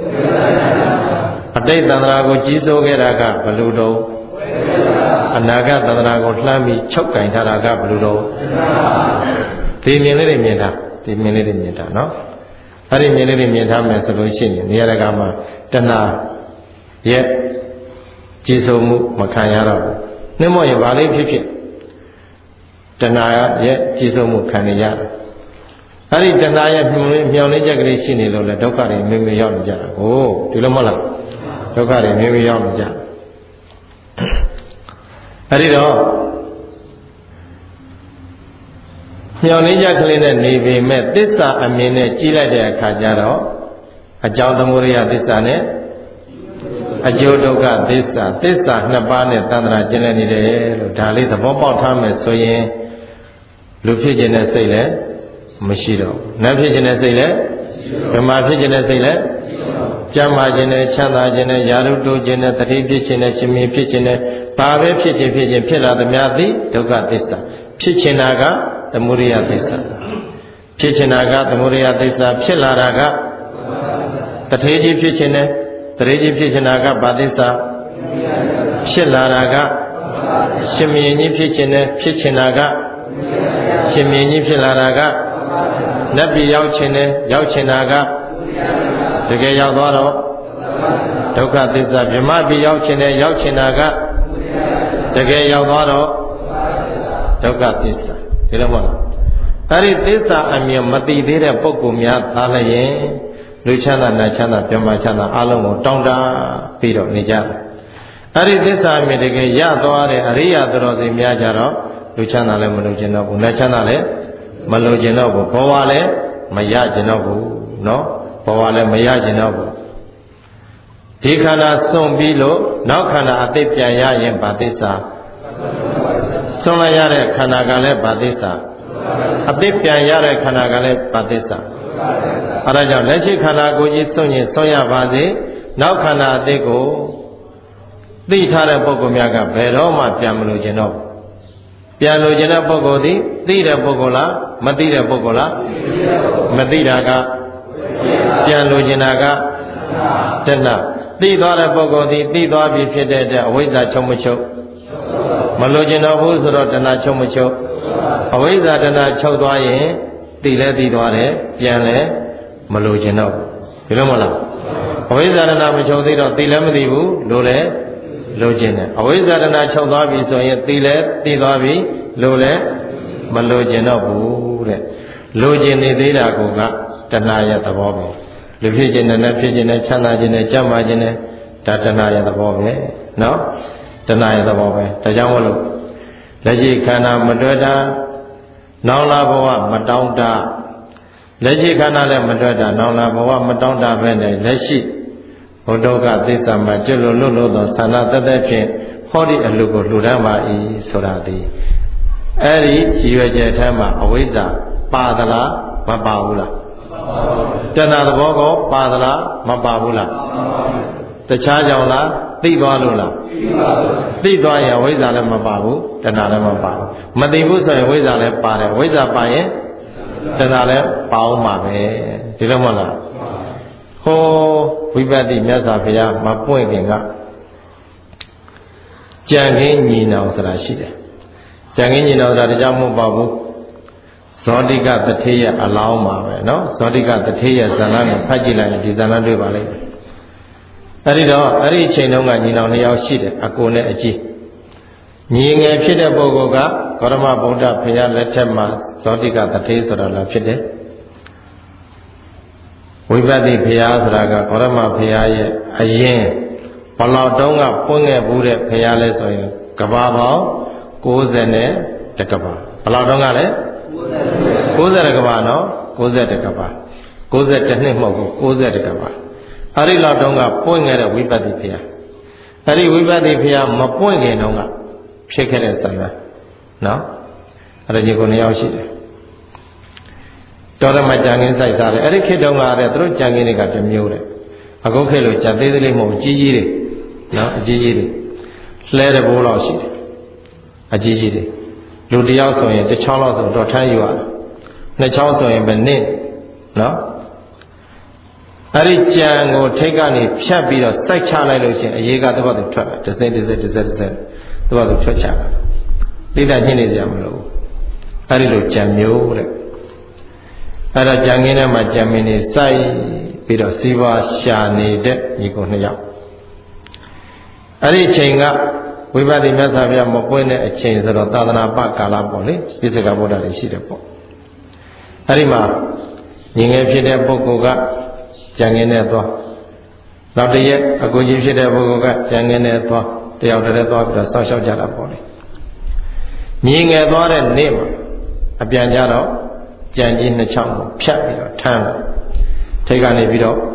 အတိတ်သန္တရာကိုကြီးစိုးခဲ့တာကဘယ်လိုတော့အနာဂတ်သန္တရာကိုလှမ်းပြီးချုပ်ကင်ထားတာကဘယ်လိုတော့ဒီမြင်လေးတွေမြင်တာဒီမြင်လေးတွေမြင်တာနော်အဲ့ဒီမြင်လေးတွေမြင်ထားမယ်ဆိုလို့ရှိရင်နေရာတကာမှာတဏှာရဲ့ကြီးစိုးမှုမခံရတော့ဘူးနှိမ့်မော့ရင်ဘာလေးဖြစ်ဖြစ်တဏှာရဲ့ကြီးစိုးမှုခံနေရတယ်အဲ့ဒီတဏှာရဲ့မြောင်လေးချက်ကလေးရှိနေလို့လေဒုက္ခတွေမြင်မြင်ရောက်နေကြတာကိုဒီလိုမဟုတ်လားဒုက္ခတွေမြင်မြင်ရောက်နေကြအဲ့ဒီတော့မြောင်လေးချက်ကလေးနဲ့နေပေမဲ့သစ္စာအမြင်နဲ့ကြီးလိုက်တဲ့အခါကျတော့အကြောင်းသမုဒယသစ္စာနဲ့အကျိုးဒုက္ခသစ္စာသစ္စာနှစ်ပါးနဲ့တန်ត្រာကျင်လည်နေတယ်လို့ဒါလေးသဘောပေါက်ထားမယ်ဆိုရင်လူဖြစ်ခြင်းနဲ့စိတ်လည်းမရှိတော့ဘူးနတ်ဖြစ်ခြင်းနဲ့စိတ်လည်းဗမာဖြစ်ခြင်းနဲ့စိတ်လည်းကျမ်းမာခြင်းနဲ့ချမ်းသာခြင်းနဲ့ယာရုတိုးခြင်းနဲ့တတိဖြစ်ခြင်းနဲ့ရှင်မင်းဖြစ်ခြင်းနဲ့ဘာပဲဖြစ်ခြင်းဖြစ်ခြင်းဖြစ်လာသမျှသည်ဒုက္ခသစ္စာဖြစ်ခြင်းနာကသမုဒယသစ္စာဖြစ်ခြင်းနာကသမုဒယသစ္စာဖြစ်လာတာကတထေကြီးဖြစ်ခြင်းနဲ့တရေကြီးဖြစ်ခြင်းနာကဘာသစ္စာဖြစ်လာတာကရှင်မင်းကြီးဖြစ်ခြင်းနဲ့ဖြစ်ခြင်းနာကရှင်မင်းကြီးဖြစ်လာတာကနတ်ပြည်ရောက်ခြင်းနဲ့ရောက်ခြင်းနာကတကယ်ရောက်သွားတော့ဒုက္ခသစ္စာဗြဟ္မပြည်ရောက်ခြင်းနဲ့ရောက်ခြင်းနာကတကယ်ရောက်သွားတော့ဒုက္ခသစ္စာဒီလိုမဟုတ်လားအဲ့ဒီသစ္စာအမြင်မသိသေးတဲ့ပုဂ္ဂိုလ်များသားလည်းရင်လူချမ်းသာနတ်ချမ်းသာဗြဟ္မချမ်းသာအလုံးကိုတောင်းတပြီးတော့နေကြတယ်အဲ့ဒီသစ္စာအမြင်တကယ်ရသွားတဲ့အရိယသတော်စီများကြတော့လူချမ်းသာလည်းမလိုချင်တော့ဘူးနတ်ချမ်းသာလည်းမလိုချင်တော့ဘူးဘဝလည်းမရချင်တော့ဘူးနော်ဘဝလည်းမရချင်တော့ဘူးဒီခန္ဓာစွန့်ပြီးလို့နောက်ခန္ဓာအသိပြန်ရရင်ဗာသစ္စာစွန့်လိုက်ရတဲ့ခန္ဓာကလည်းဗာသစ္စာအသိပြန်ရတဲ့ခန္ဓာကလည်းဗာသစ္စာအဲဒါကြောင့်လက်ရှိခန္ဓာကိုယ်ကြီးစွန့်ရင်စွန့်ရပါစေနောက်ခန္ဓာအသိကိုသိထားတဲ့ပုဂ္ဂိုလ်များကဘယ်တော့မှပြန်မလို့ခြင်းတော့ပြန်လို့ခြင်းတဲ့ပုဂ္ဂိုလ်သည်သိတဲ့ပုဂ္ဂိုလ်လားမသိတဲ့ပုဂ္ဂိုလ်လားမသိတာကပြန်လို့ခြင်းတာကတဏှာသိသွားတဲ့ပုဂ္ဂိုလ်သည်သိသွားပြီဖြစ်တဲ့အတွက်အဝိဇ္ဇာချုပ်မချုပ်မလို့ခြင်းတော့ဘူးဆိုတော့တဏှာချုပ်မချုပ်အဝိဇ္ဇာတဏှာချုပ်သွားရင်သိလဲသိသွားတယ်ပြန်လဲမလို့ခြင်းတော့ဘူးဒီလိုမဟုတ်လားအဝိဇ္ဇာတဏှာမချုပ်သေးတော့သိလဲမသိဘူးလို့လဲလိုချင်တယ်အဝိဇ္ဇာတဏှာချုပ်သွားပြီဆိုရင်သိလဲသိသွားပြီလိုလဲမလိုချင်တော့ဘူးတဲ့လိုချင်နေသေးတာကတဏှာရဲ့သဘောပဲလူဖြစ်ခြင်းနဲ့ဖြစ်ခြင်းနဲ့ချမ်းသာခြင်းနဲ့ကြမ်းမာခြင်းနဲ့ဒါတဏှာရဲ့သဘောပဲနော်တဏှာရဲ့သဘောပဲဒါကြောင့်မလို့လက်ရှိခန္ဓာမတွေ့တာနောင်လာဘဝမတောင်းတလက်ရှိခန္ဓာလည်းမတွေ့တာနောင်လာဘဝမတောင်းတပဲနဲ့လက်ရှိဘုဒ္ဓကသစ္စာမှာကျွတ်လို့လွတ်လို့သောသာနာတသက်ဖြင့်ဟောဒီအလူကိုလှူဒန်းပါ၏ဆိုတာဒီအဲ့ဒီရည်ရွယ်ချက်ထဲမှာအဝိဇ္ဇာပါသလားမပါဘူးလားတဏှာသဘောကောပါသလားမပါဘူးလားတခြားကြောင့်လားသိသွားလို့လားသိသွားရင်ဝိဇ္ဇာလည်းမပါဘူးတဏှာလည်းမပါဘူးမသိဘူးဆိုရင်ဝိဇ္ဇာလည်းပါတယ်ဝိဇ္ဇာပါရင်တဏှာလည်းပါအောင်ပါပဲဒီလိုမဟုတ်လားဟောဝိပဿနာမြတ်စွာဘုရားမပွင့်ခင်ကကြံခင်းညီနောင်ဆိုတာရှိတယ်ကြံခင်းညီနောင်ဆိုတာတရားမဟုတ်ပါဘူးဇောတိကတထေရဲ့အလောင်းပါပဲเนาะဇောတိကတထေရဲ့ဇာနာကိုဖတ်ကြည့်လိုက်ရင်ဒီဇာနာတွေ့ပါလိမ့်မယ်အဲ့ဒီတော့အဲ့ဒီအချိန်တုန်းကညီနောင်နှစ်ယောက်ရှိတယ်အကိုနဲ့အကြီးညီငယ်ဖြစ်တဲ့ပုဂ္ဂိုလ်ကဂေါရမဗုဒ္ဓဘုရားလက်ထက်မှာဇောတိကတထေဆိုတာလည်းဖြစ်တယ်ဝိပဿနာဘုရားဆိုတာကဂေါရမဘုရားရဲ့အရင်ဘလောက်တုန်းကပွင့်ခဲ့ဘူးတဲ့ဘုရားလဲဆိုရင်ကဘာပေါင်းကိုးဆယ်နဲ့တကဘာဘလောက်တုန်းကလဲကိုးဆယ်ကဘာနော်ကိုးဆယ်တကဘာကိုးဆယ်တနှစ်မဟုတ်ဘူးကိုးဆယ်တကဘာအဲ့ဒီလောက်တုန်းကပွင့်ခဲ့တဲ့ဝိပဿနာဘုရားအဲ့ဒီဝိပဿနာဘုရားမပွင့်ခင်တုန်းကဖြစ်ခဲ့တဲ့ဆံရနော်အဲ့ဒါညီကိုနှစ်ယောက်ရှိတယ်တော်ရမကြံငင်းဆိုင်စားတယ်အဲ့ဒီခေတ်တုန်းကတဲ့သူတို့ကြံငင်းတွေကတစ်မျိုးတဲ့အခုခေတ်လို့ကြံသေးသေးလေးမဟုတ်ကြီးကြီးတွေနော်အကြီးကြီးတွေလှဲတဲ့ဘိုးလောက်ရှိတယ်အကြီးကြီးတွေလူတယောက်ဆိုရင်တစ်ချောင်းလောက်ဆိုတော့ထမ်းယူရတယ်နှစ်ချောင်းဆိုရင်ပဲနင့်နော်အဲ့ဒီကြံကိုထိတ်ကနေဖြတ်ပြီးတော့စိုက်ချလိုက်လို့ရှိရင်အရေးကတပတ်သူထွက်လာတစ်စက်တစ်စက်တစ်စက်တစ်စက်တပတ်သူထွက်ချလာတိတညှင်းနေကြမလို့အဲ့ဒီလိုကြံမျိုးတဲ့အဲ့ဒါကြံငင်းထဲမှာကြံမင်းနေစိုက်ပြီးတော့စီးပွားရှာနေတဲ့ညီကိုနှစ်ယောက်အဲ့ဒီအချိန်ကဝိပဿနာမြတ်စွာဘုရားမပွင့်တဲ့အချိန်ဆိုတော့သာသနာပကာလပေါ့လေပိဿကဗုဒ္ဓတွေရှိတယ်ပေါ့အဲ့ဒီမှာညီငယ်ဖြစ်တဲ့ပုဂ္ဂိုလ်ကကြံငင်းနဲ့သွားနောက်တရက်အကူကြီးဖြစ်တဲ့ပုဂ္ဂိုလ်ကကြံငင်းနဲ့သွားတယောက်တည်းသွားပြီးတော့စောင့်ရှောက်ကြတာပေါ့လေညီငယ်သွားတဲ့နေ့မှာအပြန်ကြတော့ကြံကြီးနှစ်ချောင်းကိုဖြတ်ပြီးတော့ထမ်းတယ်ထိတ်ကနေပြီးတော့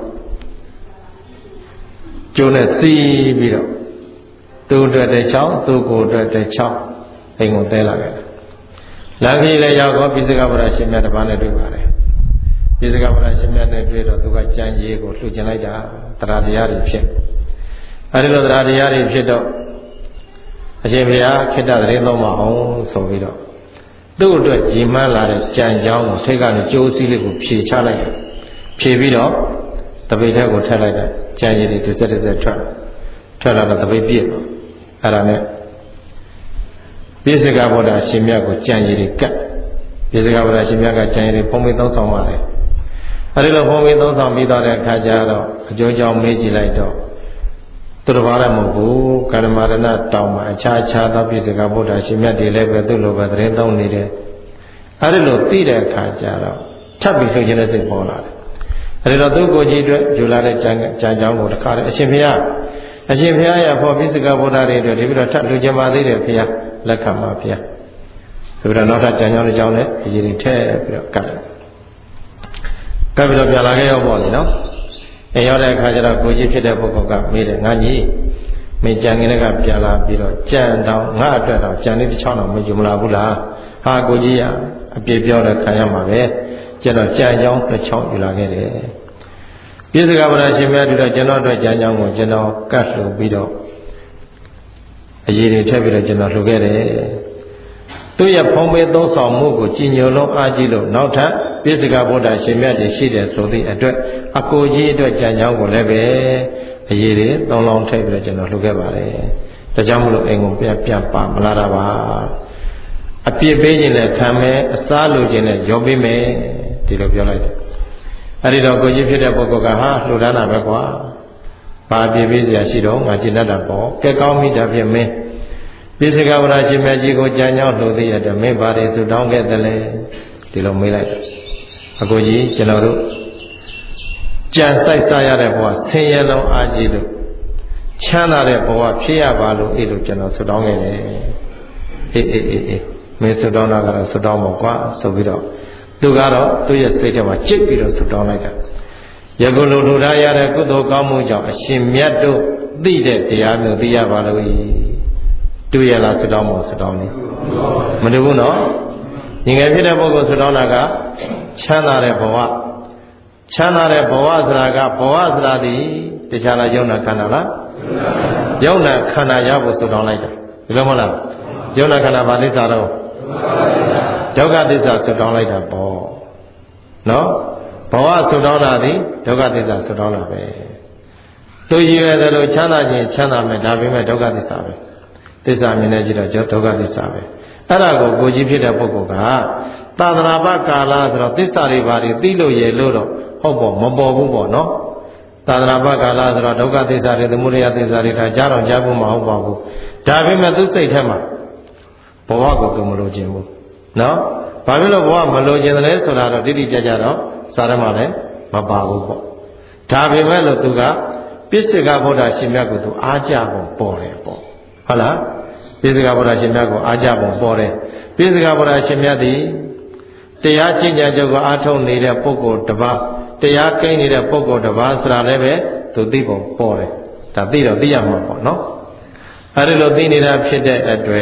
ကျိုးနဲ့စီးပြီးတော့သူ့အတွက်တစ်ချောင်းသူ့ကိုယ်အတွက်တစ်ချောင်းအိမ်ကိုတဲလာခဲ့တယ်လမ်းကြီးလည်းရောက်တော့ပိစိကဗုဒ္ဓရှင်မြတ်တစ်ပါးနဲ့တွေ့ပါတယ်ပိစိကဗုဒ္ဓရှင်မြတ်နဲ့တွေ့တော့သူကကြံကြီးကိုလှူကျင်လိုက်တာတရားတရားတွေဖြစ်အဲဒီလိုတရားတရားတွေဖြစ်တော့အရှင်ဘုရားခေတ္တသတင်းသုံးပါအောင်ဆိုပြီးတော့သူ့အတွက်ကြည်မှန်းလာတဲ့ကြံကြောင်းကိုထိတ်ကနေကျိုးစည်းလေးကိုဖြေချလိုက်တယ်ဖြေပြီးတော့တပိတ်ထက်ကိုထက်လိုက်တယ်ကြံရည်တွေတစ်စက်တစ်စက်ထွက်ထွက်လာတော့တပိတ်ပြည့်တော့အဲ့ဒါနဲ့ပိစိကဗုဒ္ဓရှင်မြတ်ကိုကြံရည်တွေကတ်ပိစိကဗုဒ္ဓရှင်မြတ်ကကြံရည်တွေပုံမေးသုံးဆောင်ပါတယ်အဲ့ဒီလိုပုံမေးသုံးဆောင်ပြီးတော့တဲ့အခါကျတော့အကျိုးကြောင့်မေးကြည့်လိုက်တော့သူတော်ဘာလည်းမဟုတ်ဘူးကာရမရဏတောင်မှာအခြားအခြားသောပိစိကဗုဒ္ဓရှင်မြတ်တွေလည်းပဲသူ့လိုပဲသတင်းသုံးနေတယ်အဲ့ဒီလိုသိတဲ့အခါကျတော့ထပ်ပြီးလှုပ်ခြင်းတဲ့စိတ်ပေါ်လာတယ်အဲ့ဒီတော့သူ့ကိုယ်ကြီးအတွက်ယူလာတဲ့ကြံကြံကြောင်းကိုတခါတည်းအရှင်ဘုရားအရှင်ဘုရားရဲ့ဖို့ပိစိကဗုဒ္ဓတွေအတွက်ဒီပြီးတော့ထပ်လှုပ်ခြင်းပါသေးတယ်ဘုရားလက်ခံပါဘုရားဒီပြီးတော့နောက်ထပ်ကြံကြောင်းတစ်ကြောင်းနဲ့အရေးတွေထည့်ပြီးတော့ကတ်တယ်ကတ်ပြီးတော့ပြန်လာခဲ့ရောပေါ့လေနော်အဲရောက်တဲ့အခါကျတော့ကိုကြီးဖြစ်တဲ့ပုဂ္ဂိုလ်ကမေးတယ်ငါကြီးမင်းကြံငင်းကပြန်လာပြီးတော့ကြံတောင်ငါအတွက်တော့ကြံလေးတစ်ချောင်းတော့မယူမလာဘူးလားဟာကိုကြီးရအပြည့်ပြောတဲ့ခံရမှာပဲကျွန်တော်ကြံကြောင်းတစ်ချောင်းယူလာခဲ့တယ်ပိစိကဗုဒ္ဓရှင်မြတ်တို့တော့ကျွန်တော်အတွက်ကြံကြောင်းကိုကျွန်တော်ကတ်လှူပြီးတော့အရေးတွေထည့်ပြီးတော့ကျွန်တော်လှူခဲ့တယ်သူရဲ့ဖုံးပေးသုံးဆောင်မှုကိုကြည်ညိုလုံးအားကြီးလို့နောက်ထပ်ပိစိကဗုဒ္ဓရှင်မြတ်တွေရှိတယ်ဆိုသည့်အတွက်အကိုကြီးအတွက်ကြံကြောင်းကိုလည်းပဲအရေးတွေသုံးလောင်းထည့်ပြီးတော့ကျွန်တော်လှူခဲ့ပါတယ်ဒါကြောင့်မလို့အိမ်ကိုပြန်ပြန်ပါမလာတာပါအပြစ်ပေးခြင်းနဲ့ခံမယ်အစားလိုခြင်းနဲ့ရောပေးမယ်ဒီလိုပြောလိုက်တယ်အဲ့ဒီတော့ကိုကြီးဖြစ်တဲ့ပုဂ္ဂိုလ်ကဟာလှူဒါန်းတာပဲကွာဘာအပြစ်ပေးစရာရှိတော့ငါကျင့်တတ်တာပေါ့ကဲကောင်းပြီဒါဖြင့်မင်းပိစိကဗုဒ္ဓရှင်မြတ်ကြီးကိုကြံကြောင်းလှူသေးရတဲ့မင်းဘာတွေဆုတောင်းခဲ့တယ်လဲဒီလိုမေးလိုက်တယ်အကိုကြီးကျွန်တော်တို့ကြံစိုက်စားရတဲ့ဘဝဆင်းရဲလုံးအားကြီးလို့ချမ်းသာတဲ့ဘဝဖြစ်ရပါလို့အဲ့လိုကျွန်တော်ဆုတောင်းခဲ့တယ်အေးအေးအေးအေးမင်းဆုတောင်းတာကတော့ဆုတောင်းပေါ့ကွာဆိုပြီးတော့သူကတော့သူ့ရဲ့စိတ်ထဲမှာကြိတ်ပြီးတော့ဆုတောင်းလိုက်တာယခုလိုလူသားရတဲ့ကုသိုလ်ကောင်းမှုကြောင့်အရှင်မြတ်တို့သိတဲ့တရားမျိုးသိရပါလို့ဤတွေ့ရလားဆုတောင်းမို့ဆုတောင်းနေမတူဘူးနော်ညီငယ်ဖြစ်တဲ့ပုဂ္ဂိုလ်ဆုတောင်းတာကချမ်းသာတဲ့ဘဝချမ်းသာတဲ့ဘဝဆိုတာကဘဝဆိုတာဒီတခြားလားယုံနာခန္ဓာလားယုံနာခန္ဓာရဖို့ဆုတောင်းလိုက်တာဒီလိုမဟုတ်လားယုံနာခန္ဓာဘာသစ္စာတော့ဒုက္ခသစ္စာဆုတောင်းလိုက်တာပေါ့နော်ဘဝဆုတောင်းတာဒီဒုက္ခသစ္စာဆုတောင်းတာပဲသူရည်ရွယ်တယ်လို့ချမ်းသာခြင်းချမ်းသာမယ်ဒါပေမဲ့ဒုက္ခသစ္စာပဲသစ္စာမြင်နေကြတော့ဒုက္ခသစ္စာပဲအဲ့ဒါကိုကိုကြီးဖြစ်တဲ့ပုဂ္ဂိုလ်ကသာသနာ့ဘကာလဆိုတော့သစ္စာတွေဘာတွေသိလို့ရလို့တော့ဟုတ်ပေါ့မပေါ်ဘူးပေါ့နော်သာသနာ့ဘကာလဆိုတော့ဒုက္ခသစ္စာတွေသမုဒယသစ္စာတွေဒါကြားတော့ကြားဖို့မဟုတ်ပါဘူးဒါပေမဲ့သူစိတ်ထဲမှာဘဝကိုသူမလိုချင်ဘူးနော်ဘာဖြစ်လို့ဘဝမလိုချင်တယ်လဲဆိုတာတော့တိတိကျကျတော့စာရမလည်းမပါဘူးပေါ့ဒါပေမဲ့လို့သူကပိစိကဗုဒ္ဓရှင်မြတ်ကိုသူအားကြပုံပေါ်တယ်ပေါ့ဟုတ်လားပိစိကဗုဒ္ဓရှင်မြတ်ကိုအားကြပုံပေါ်တယ်ပိစိကဗုဒ္ဓရှင်မြတ်သည်တရားကျင့်ကြံကြုတ်ကိုအားထုတ်နေတဲ့ပုဂ္ဂိုလ်တစ်ပါးတရားကိန်းနေတဲ့ပုဂ္ဂိုလ်တစ်ပါးဆိုတာလည်းပဲသူသိပုံပေါ်တယ်ဒါသိတော့သိရမှာပေါ့နော်အဲဒီလိုသိနေတာဖြစ်တဲ့အတွက်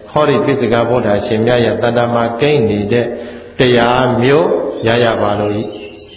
ဟောဒီပိစိကဗုဒ္ဓရှင်မြတ်ရဲ့တဏ္ဍာမှာကိန်းနေတဲ့တရားမျိုးရရပါလို့ဤ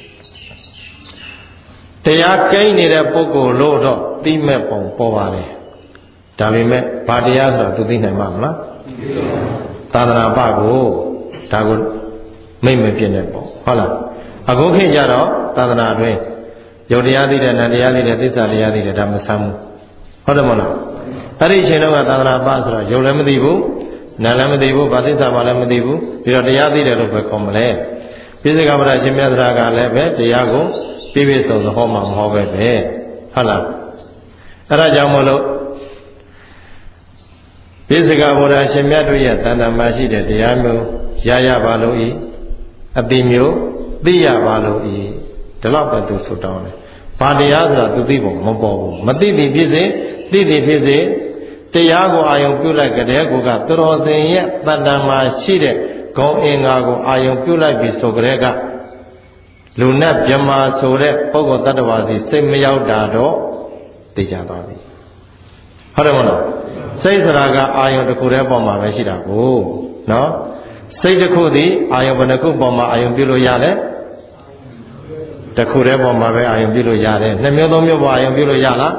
တရားကိန်းနေတဲ့ပုဂ္ဂိုလ်လို့တော့သိမဲ့ပုံပေါ်ပါလေဒါပေမဲ့ဘာတရားဆိုတော့သူသိနိုင်မှာမလားသာသနာ့ဘကိုဒါကိုမိတ်မဖြစ်နေပေါ့ဟုတ်လားအခုခေတ်ကြတော့သာသနာတွင်ယုတ်တရားသိတဲ့နံတရားသိတဲ့သစ္စာတရားသိတဲ့ဒါမဆမ်းဘူးဟုတ်တယ်မဟုတ်လားအဲ့ဒီအချိန်တုန်းကသာသနာ့ဘဆိုတော့ယုတ်လည်းမသိဘူးနာလည်းမသိဘူးဗာသစ္စာမှလည်းမသိဘူးပြီးတော့တရားသိတယ်လို့ပဲခေါ်မလဲပိစိကဗုဒ္ဓရှင်မြတ်သရကလည်းပဲတရားကိုပြည့်ပြည့်စုံစုံဟောမှာမဟုတ်ပဲပဲဟုတ်လားအဲ့ဒါကြောင့်မလို့ပိစိကဗုဒ္ဓရှင်မြတ်တို့ရဲ့တဏ္ဍာမှာရှိတဲ့တရားမျိုးရရပါလို့ဤအတိမျိုးသိရပါလို့ဤဒီလောက်ပဲသူဆိုတောင်းတယ်ဘာတရားဆိုတာသူသိဖို့မပေါ်ဘူးမသိသည်ဖြစ်စေသိသည်ဖြစ်စေတရားကိုအာယုံပြုလိုက်ကြတဲ့ကိုကသူတော်စင်ရဲ့တဏ္ဍာမှာရှိတဲ့ဂုံအင်္ဂါကိုအာယုံပြုလိုက်ပြီဆိုကြတဲ့ကလူနဲ့မြမာဆိုတဲ့ပုဂ္ဂိုလ်တ attva စီစိတ်မရောက်တာတော့သိကြပါပြီဟုတ်တယ်မလားစိတ်ဆိုတာကအာယုံတစ်ခုတည်းပေါ်မှာပဲရှိတာကိုနော်စိတ်တစ်ခုသည်အာယုံဘယ်နှခုပေါ်မှာအာယုံပြုလို့ရတယ်တစ်ခုတည်းပေါ်မှာပဲအာယုံပြုလို့ရတယ်နှစ်မျိုးသုံးမျိုးပေါ်အာယုံပြုလို့ရလား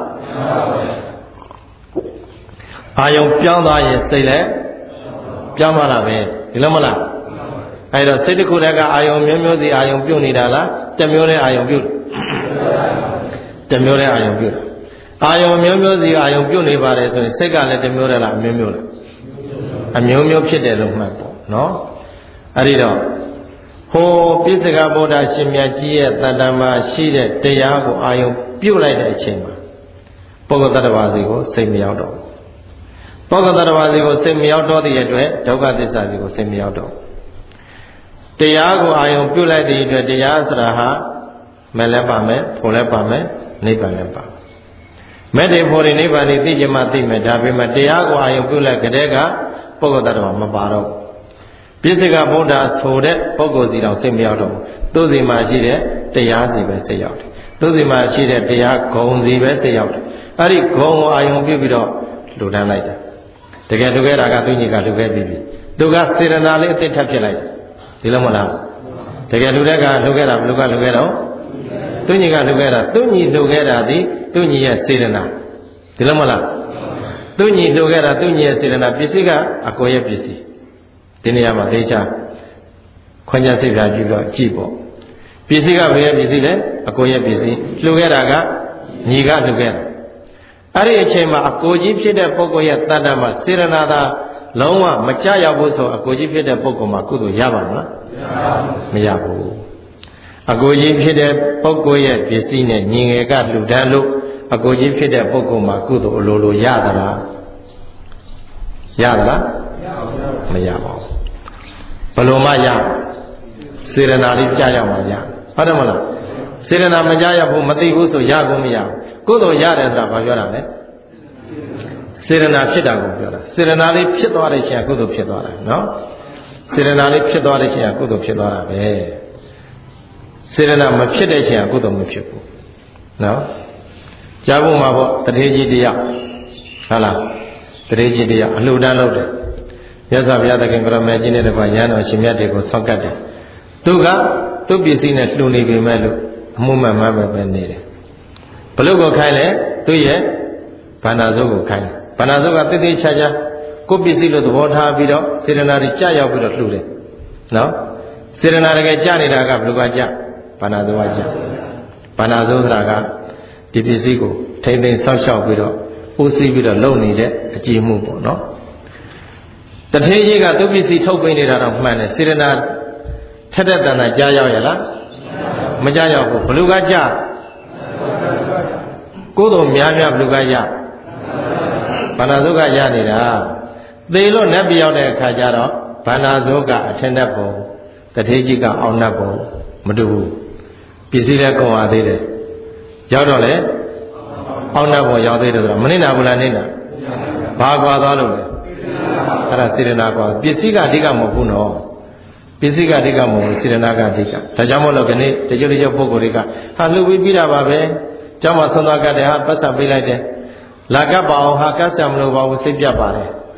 အာယုံပြောင်းသွားရင်စိတ်လည်းပြောင်းသွားတာပဲဒီလိုမလားအဲ့တော့စိတ်တစ်ခုတည်းကအာယုံမျိုးမျိုးစီအာယုံပြုတ်နေတာလားတစ်မျိုးတည်းအာယုံပြုတ်တစ်မျိုးတည်းအာယုံပြုတ်အာယုံမျိုးမျိုးစီအာယုံပြုတ်နေပါတယ်ဆိုရင်စိတ်ကလည်းတစ်မျိုးတည်းလားအမျိုးမျိုးလားအမျိုးမျိုးဖြစ်တယ်လို့မှတ်ပေါ့နော်အဲ့ဒီတော့ဟိုပိစိကဗုဒ္ဓရှင်မြတ်ကြီးရဲ့တဏ္ဍာမှာရှိတဲ့တရားကိုအာယုံပြုတ်လိုက်တဲ့အချိန်မှာပုဂ္ဂိုလ်တ attva စီကိုစိတ်မရောက်တော့ပုဂ္ဂိုလ်တ attva စီကိုစိတ်မရောက်တော့တဲ့အတွက်ဒုက္ခသစ္စာစီကိုစိတ်မရောက်တော့တရားကိုအာယုံပြုတ်လိုက်တဲ့အတွက်တရားဆိုတာဟာမဲ့လည်းပါမယ်ဖို့လည်းပါမယ်နိဗ္ဗာန်လည်းပါမဲ့တဲ့ဖို့တွေနိဗ္ဗာန်တွေသိကြမှသိမယ်ဒါပေမဲ့တရားကိုအာယုံပြုတ်လိုက်ကြတဲ့ကပုဂ္ဂိုလ်တ attva မပါတော့ပိစိကဗုဒ္ဓဆိုတဲ့ပုဂ္ဂိုလ်စီတော်စိတ်မရောက်တော့သူ့စီမှာရှိတဲ့တရားစီပဲစိတ်ရောက်တယ်သူ့စီမှာရှိတဲ့တရားဂုံစီပဲစိတ်ရောက်တယ်အဲ့ဒီဂုံကိုအာယုံပြုတ်ပြီးတော့လူတန်းလိုက်တယ်တကယ်လူခဲ့တာကသူညီကလူခဲ့ပြီးပြီသူကစေရနာလေးအစ်ထပ်ဖြစ်လိုက်တယ်ဒီလိုမလားတကယ်လူတဲ့ကလူခဲ့တာဘလူကလူခဲ့တော့သူညီကလူခဲ့တာသူညီလူခဲ့တာဒီသူညီရဲ့စေရနာဒီလိုမလားသူညီလူခဲ့တာသူညီရဲ့စေရနာပစ္စည်းကအကိုရဲ့ပစ္စည်းဒီနေရာမှာသိချာခွင့်ချက်စိတ်ဓာတ်ကြည့်တော့ကြည့်ပေါ့ပစ္စည်းကဘယ်ရဲ့ပစ္စည်းလဲအကိုရဲ့ပစ္စည်းလူခဲ့တာကညီကလူခဲ့တာအဲ့ဒီအချိန်မှာအကိုကြီးဖြစ်တဲ့ပုဂ္ဂိုလ်ရဲ့တဏ္ဍာမှာစေရနာသာလုံးဝမကြရောက်ဘူးဆိုအကိုကြီးဖြစ်တဲ့ပုဂ္ဂိုလ်မှာကုသိုလ်ရပါမလားမရဘူးအကိုကြီးဖြစ်တဲ့ပုဂ္ဂိုလ်ရဲ့ပစ္စည်းနဲ့ညီငယ်ကလှူဒန်းလို့အကိုကြီးဖြစ်တဲ့ပုဂ္ဂိုလ်မှာကုသိုလ်အလိုလိုရသလားရသလားမရပါဘူးဘယ်လိုမှရစေရနာလေးကြားရမှာရဟုတ်တယ်မလားစေရနာမကြားရဘူးမသိဘူးဆိုရကုန်မရဘူးကုသိုလ်ရတယ်ဆိုတာဘာပြောတာလဲစေရနာဖြစ်တာကိုပြောတာစေရနာလေးဖြစ်သွားတဲ့ချိန်ကကုသိုလ်ဖြစ်သွားတာနော်စေရနာလေးဖြစ်သွားတဲ့ချိန်ကကုသိုလ်ဖြစ်သွားတာပဲစေရနာမဖြစ်တဲ့ချိန်ကကုသိုလ်မဖြစ်ဘူးနော်ကြားဖို့မှာပေါ့တထေးကြီးတရားဟုတ်လားတထေးကြီးတရားအလှူဒန်းလုပ်တယ်မြတ်စွာဘုရားသခင်ကရမေကြီးနဲ့တကွာရဟန်းတော်ရှင်မြတ်တွေကိုဆောက်ကတ်တယ်သူကသူ့ပစ္စည်းနဲ့လှူနေပေမဲ့လို့အမှုမှန်မှန်ပဲပဲနေတယ်ဘလို့ကိုခိုင်းလဲသူ့ရဲ့ဗန္နာစုကိုခိုင်းတယ်ဗန္နာစုကတိတိကျကျကိုပစ္စည်းလို့သဘောထားပြီးတော့စေတနာတွေကြာရောက်ပြီးတော့လှူတယ်နော်စေတနာတကယ်ကြာနေတာကဘလို့ကကြာဗန္နာစုကကြာဗန္နာစုဆိုတာကဒီပစ္စည်းကိုထိမ့်သိမ်းဆောက်ရှောက်ပြီးတော့ဦးစီးပြီးတော့လုပ်နေတဲ့အကြည့်မှုပေါ့နော်တထေးကြီးကသူ့ပစ္စည်းထုတ်ပေးနေတာတော့မှန်တယ်စေတနာထက်တဲ့တန်တာကြားရောက်ရလားမကြားရောက်ဘူးဘလူကကြားကိုယ်တော်များများဘလူကရဗန္နာစုကရနေတာသေလို့နတ်ပြောင်းတဲ့အခါကျတော့ဗန္နာစုကအထင်တတ်ပုံတထေးကြီးကအောင်တတ်ပုံမတူဘူးပစ္စည်းလည်းကုန်ပါသေးတယ်ရောက်တော့လေအောင်တတ်ပုံရောက်သေးတယ်ဆိုတော့မနှိမ့်နာဘူးလားနှိမ့်နာဘာကွာသွားလို့လဲအဲ့ဒါစေရနာကွာပစ္စည်းကအဓိကမဟုတ်ဘူးနော်ပစ္စည်းကအဓိကမဟုတ်ဘူးစေရနာကအဓိကဒါကြောင့်မို့လို့ခဏတချို့တချို့ပုဂ္ဂိုလ်တွေကဟာလှုပ်ပြီးပြီးတာပါပဲကျောင်းမှာဆွမ်းသွားကတ်တယ်ဟာပတ်စံပေးလိုက်တယ်လာကပ်ပါအောင်ဟာကတ်ဆံမလို့ပါဘူးစိတ်ပြတ်ပါတယ်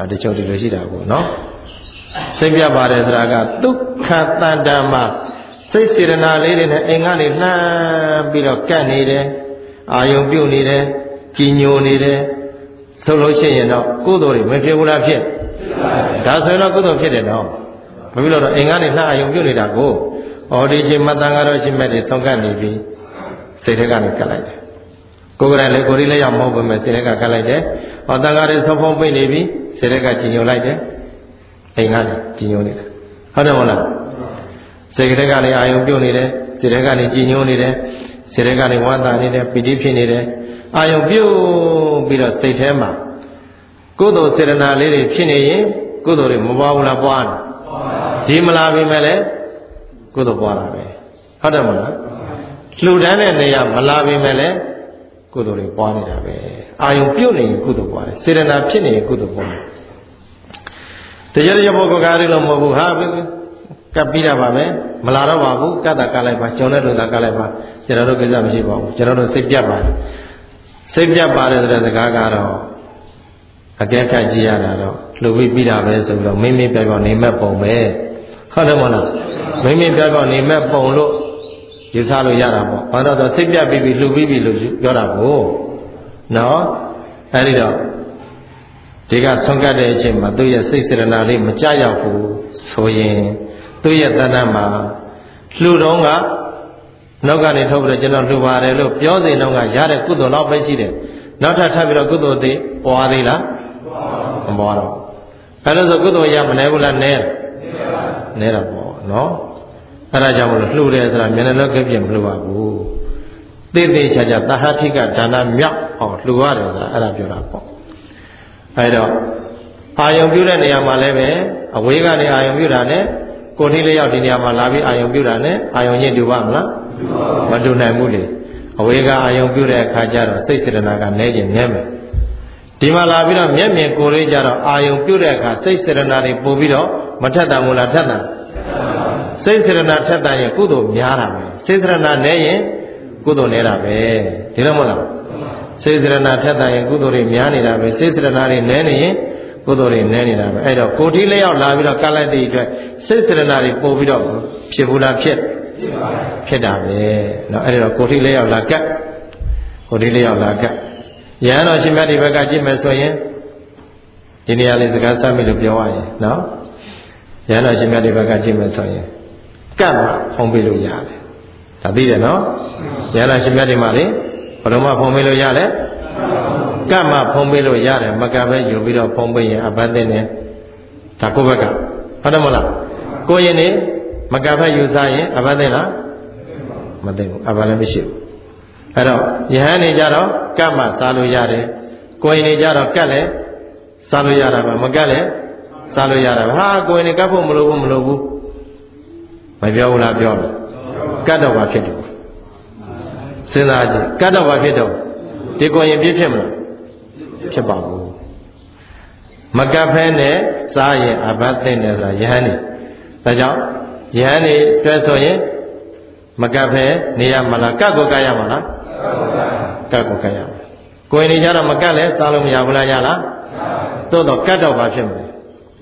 ဒါတချို့ဒီလိုရှိတာကိုနော်စိတ်ပြပါတယ်ဆိုတာကဒုက္ခတန်တမှာစိတ်စေတနာလေးတွေနဲ့အိမ်ကနေလှမ်းပြီးတော့ကတ်နေတယ်အာယုံပြုတ်နေတယ်ကြည်ညိုနေတယ်ဆိုလို့ရှိရင်တော့ကုသိုလ်တွေမဖြစ်ဘူးလားဖြစ်ဒါဆိုရင်တော့ကုသိုလ်ဖြစ်တယ်နော်ဘာဖြစ်လို့တော့အိမ်ကနေလှမ်းအာယုံပြုတ်နေတာကိုဩဒီချိန်မတန်ကတော့ရှိမဲ့တွေဆုံးကတ်နေပြီစိတ်ထဲကနေကတ်လိုက်တယ်ကိုယ်ကလည်းကိုယ်လေးရောက်မဟုတ်ဘူးမဲ့စိတ်ထဲကကတ်လိုက်တယ်ဩတန်ကတွေဆုံးဖုံးပိတ်နေပြီစိတ်ထဲကကြည်ညိုလိုက်တယ်အိမ်ကနေကြည်ညိုနေတယ်ဟုတ်တယ်မဟုတ်လားစိတ်ထဲကနေအာယုံပြုတ်နေတယ်စိတ်ထဲကနေကြည်ညိုနေတယ်စိတ်ထဲကနေဝမ်းသာနေတယ်ပီတိဖြစ်နေတယ်အာယုံပြုတ်ပြီးတော့စိတ်ထဲမှာကုသိုလ်စေတနာလေးတွေဖြစ်နေရင်ကုသိုလ်တွေမပွားဘူးလားပွားတယ်ဒီမလာပြီမဲ့လေကုသိုလ်ပွားတာပဲဟုတ်တယ်မဟုတ်လားလှူဒန်းတဲ့နေရာမလာပြီမဲ့လေကုသိုလ်တွေပွားနေတာပဲအာယုံပြုတ်နေရင်ကုသိုလ်ပွားတယ်စေတနာဖြစ်နေရင်ကုသိုလ်ပွားတယ်တရားရဘောကကားရလို့မဟုတ်ဘူးဟာကပ်ပြီးတာပါပဲမလာတော့ပါဘူးကတ်တာကလိုက်ပါကျုံတဲ့လူတာကလိုက်ပါကျွန်တော်တို့ကိစ္စမရှိပါဘူးကျွန်တော်တို့စိတ်ပြတ်ပါတယ်စိတ်ပြတ်ပါတယ်ဆိုတဲ့စကားကတော့အကဲခတ်ကြည့်ရတာတော့လှုပ်ပြီးပြီးတာပဲဆိုပြီးတော့မိမိပြောက်ပြောက်နေမဲ့ပုံပဲဟုတ်တယ်မဟုတ်လားမိမိပြောက်ပြောက်နေမဲ့ပုံလို့ယူဆလို့ရတာပေါ့ဘာလို့တော့စိတ်ပြတ်ပြီးပြီးလှုပ်ပြီးပြီးလို့ပြောတာကိုနော်အဲဒီတော့ဒီကဆုံးကတ်တဲ့အချိန်မှာသူ့ရဲ့စိတ်စေတနာလေးမကြရောက်ဘူးဆိုရင်သူ့ရဲ့တဏ္ဍမှာလှူတော့ကနောက်ကနေထုတ်ပြီးတော့ကျွန်တော်လှူပါတယ်လို့ပြောစဉ်တော့ကရတဲ့ကုသိုလ်တော့ပဲရှိတယ်နောက်ထပ်ထပ်ပြီးတော့ကုသိုလ်တွေပွားသေးလားမပွားတော့အဲလိုဆိုကုသိုလ်ရမနေဘူးလားနဲနဲတော့ပေါ့နော်အဲဒါကြောင့်မလို့လှူတယ်ဆိုတာမျက်နှာလုံးကပြည့်မလှူရဘူးသိသိချာချာတဟဋ္ဌိကဒါနမြောက်အောင်လှူရတယ်ဆိုတာအဲ့ဒါပြောတာပေါ့အဲတော့အာယုံပြုတဲ့နေရာမှာလည်းပဲအဝေးကနေအာယုံပြုတာနဲ့ကိုယ်ထိလေးရောက်ဒီနေရာမှာလာပြီးအာယုံပြုတာနဲ့အာယုံချင်းတူပါမလားမတူနိုင်ဘူးလေအဝေးကအာယုံပြုတဲ့အခါကျတော့စိတ်စေတနာကနည်းခြင်းနည်းမယ်ဒီမှာလာပြီးတော့မျက်မြင်ကိုယ်လေးကြတော့အာယုံပြုတဲ့အခါစိတ်စေတနာတွေပို့ပြီးတော့မထက်တာမို့လားထက်တာစိတ်စေတနာထက်တာရင်ကုသိုလ်များတာပဲစိတ်စေတနာနည်းရင်ကုသိုလ်နည်းတာပဲဒီလိုမဟုတ်လားစိတ်စေတနာထက်တာရင်ကုသိုလ်တွေများနေတာပဲစိတ်စေတနာတွေနည်းနေရင်ကုသိုလ်တွေနည်းနေတာပဲအဲ့တော့ကိုယ်ထိလေးရောက်လာပြီးတော့ကလိုက်တဲ့အတွက်စိတ်စေတနာတွေပို့ပြီးတော့ဖြစ်ဘူးလားဖြစ်ဖြစ်တာပဲเนาะအဲ့တော့ကိုယ်ထိလေးရောက်လာကတ်ကိုယ်ထိလေးရောက်လာကတ်ယဟန်တော်ရှင်မြတ်ဒီဘက်ကကြည့်မယ်ဆိုရင်ဒီနေရာလေးစကားစမ်းပြီလို့ပြောရရင်เนาะယဟန်တော်ရှင်မြတ်ဒီဘက်ကကြည့်မယ်ဆိုရင်ကတ်မှဖုံးပေးလို့ရတယ်ဒါသိတယ်เนาะယဟန်တော်ရှင်မြတ်ဒီမှာလေဘယ်တော့မှဖုံးပေးလို့ရတယ်ကတ်မှဖုံးပေးလို့ရတယ်မကတ်ပဲယူပြီးတော့ဖုံးပေးရင်အဘတ်တဲ့နဲ့ဒါကိုယ့်ဘက်ကဟုတ်တယ်မလားကိုယ်ရင်နေမကတ်ပဲယူစားရင်အဘတ်တဲ့လားမသိဘူးအဘတ်လည်းမရှိဘူးအဲ့တော့ယဟန်နေကြတော့ကတ်မှစားလို့ရတယ်ကိုယ်ရင်နေကြတော့ကတ်လည်းစားလို့ရတာပဲမကတ်လည်းစားလို့ရတာပဲဟာကိုယ်ရင်နေကတ်ဖို့မလိုဘူးမလိုဘူးမပြောဘူးလားပြောတယ်ကတ်တော့ဘာဖြစ်တယ်စဉ်းစားကြည့်ကတ်တော့ဘာဖြစ်တော့ဒီကိုယ်ရင်ပြည့်ဖြစ်မလားဖြစ်ပါဘူးမကပ်ဖဲနဲ့စားရင်အဘတ်သိနေဆိုတာယဟန်နေဒါကြောင့်ယဟန်နေတွဲဆိုရင်မကပ်ဖဲနေရမလားကတ်ကိုကတ်ရမှာလားကတ်ကိုကတ်ရမှာကိုယ်နေကြတော့မကတ်လဲစားလို့မရဘူးလားရလားသို့တော့ကတ်တော့ဘာဖြစ်မလဲ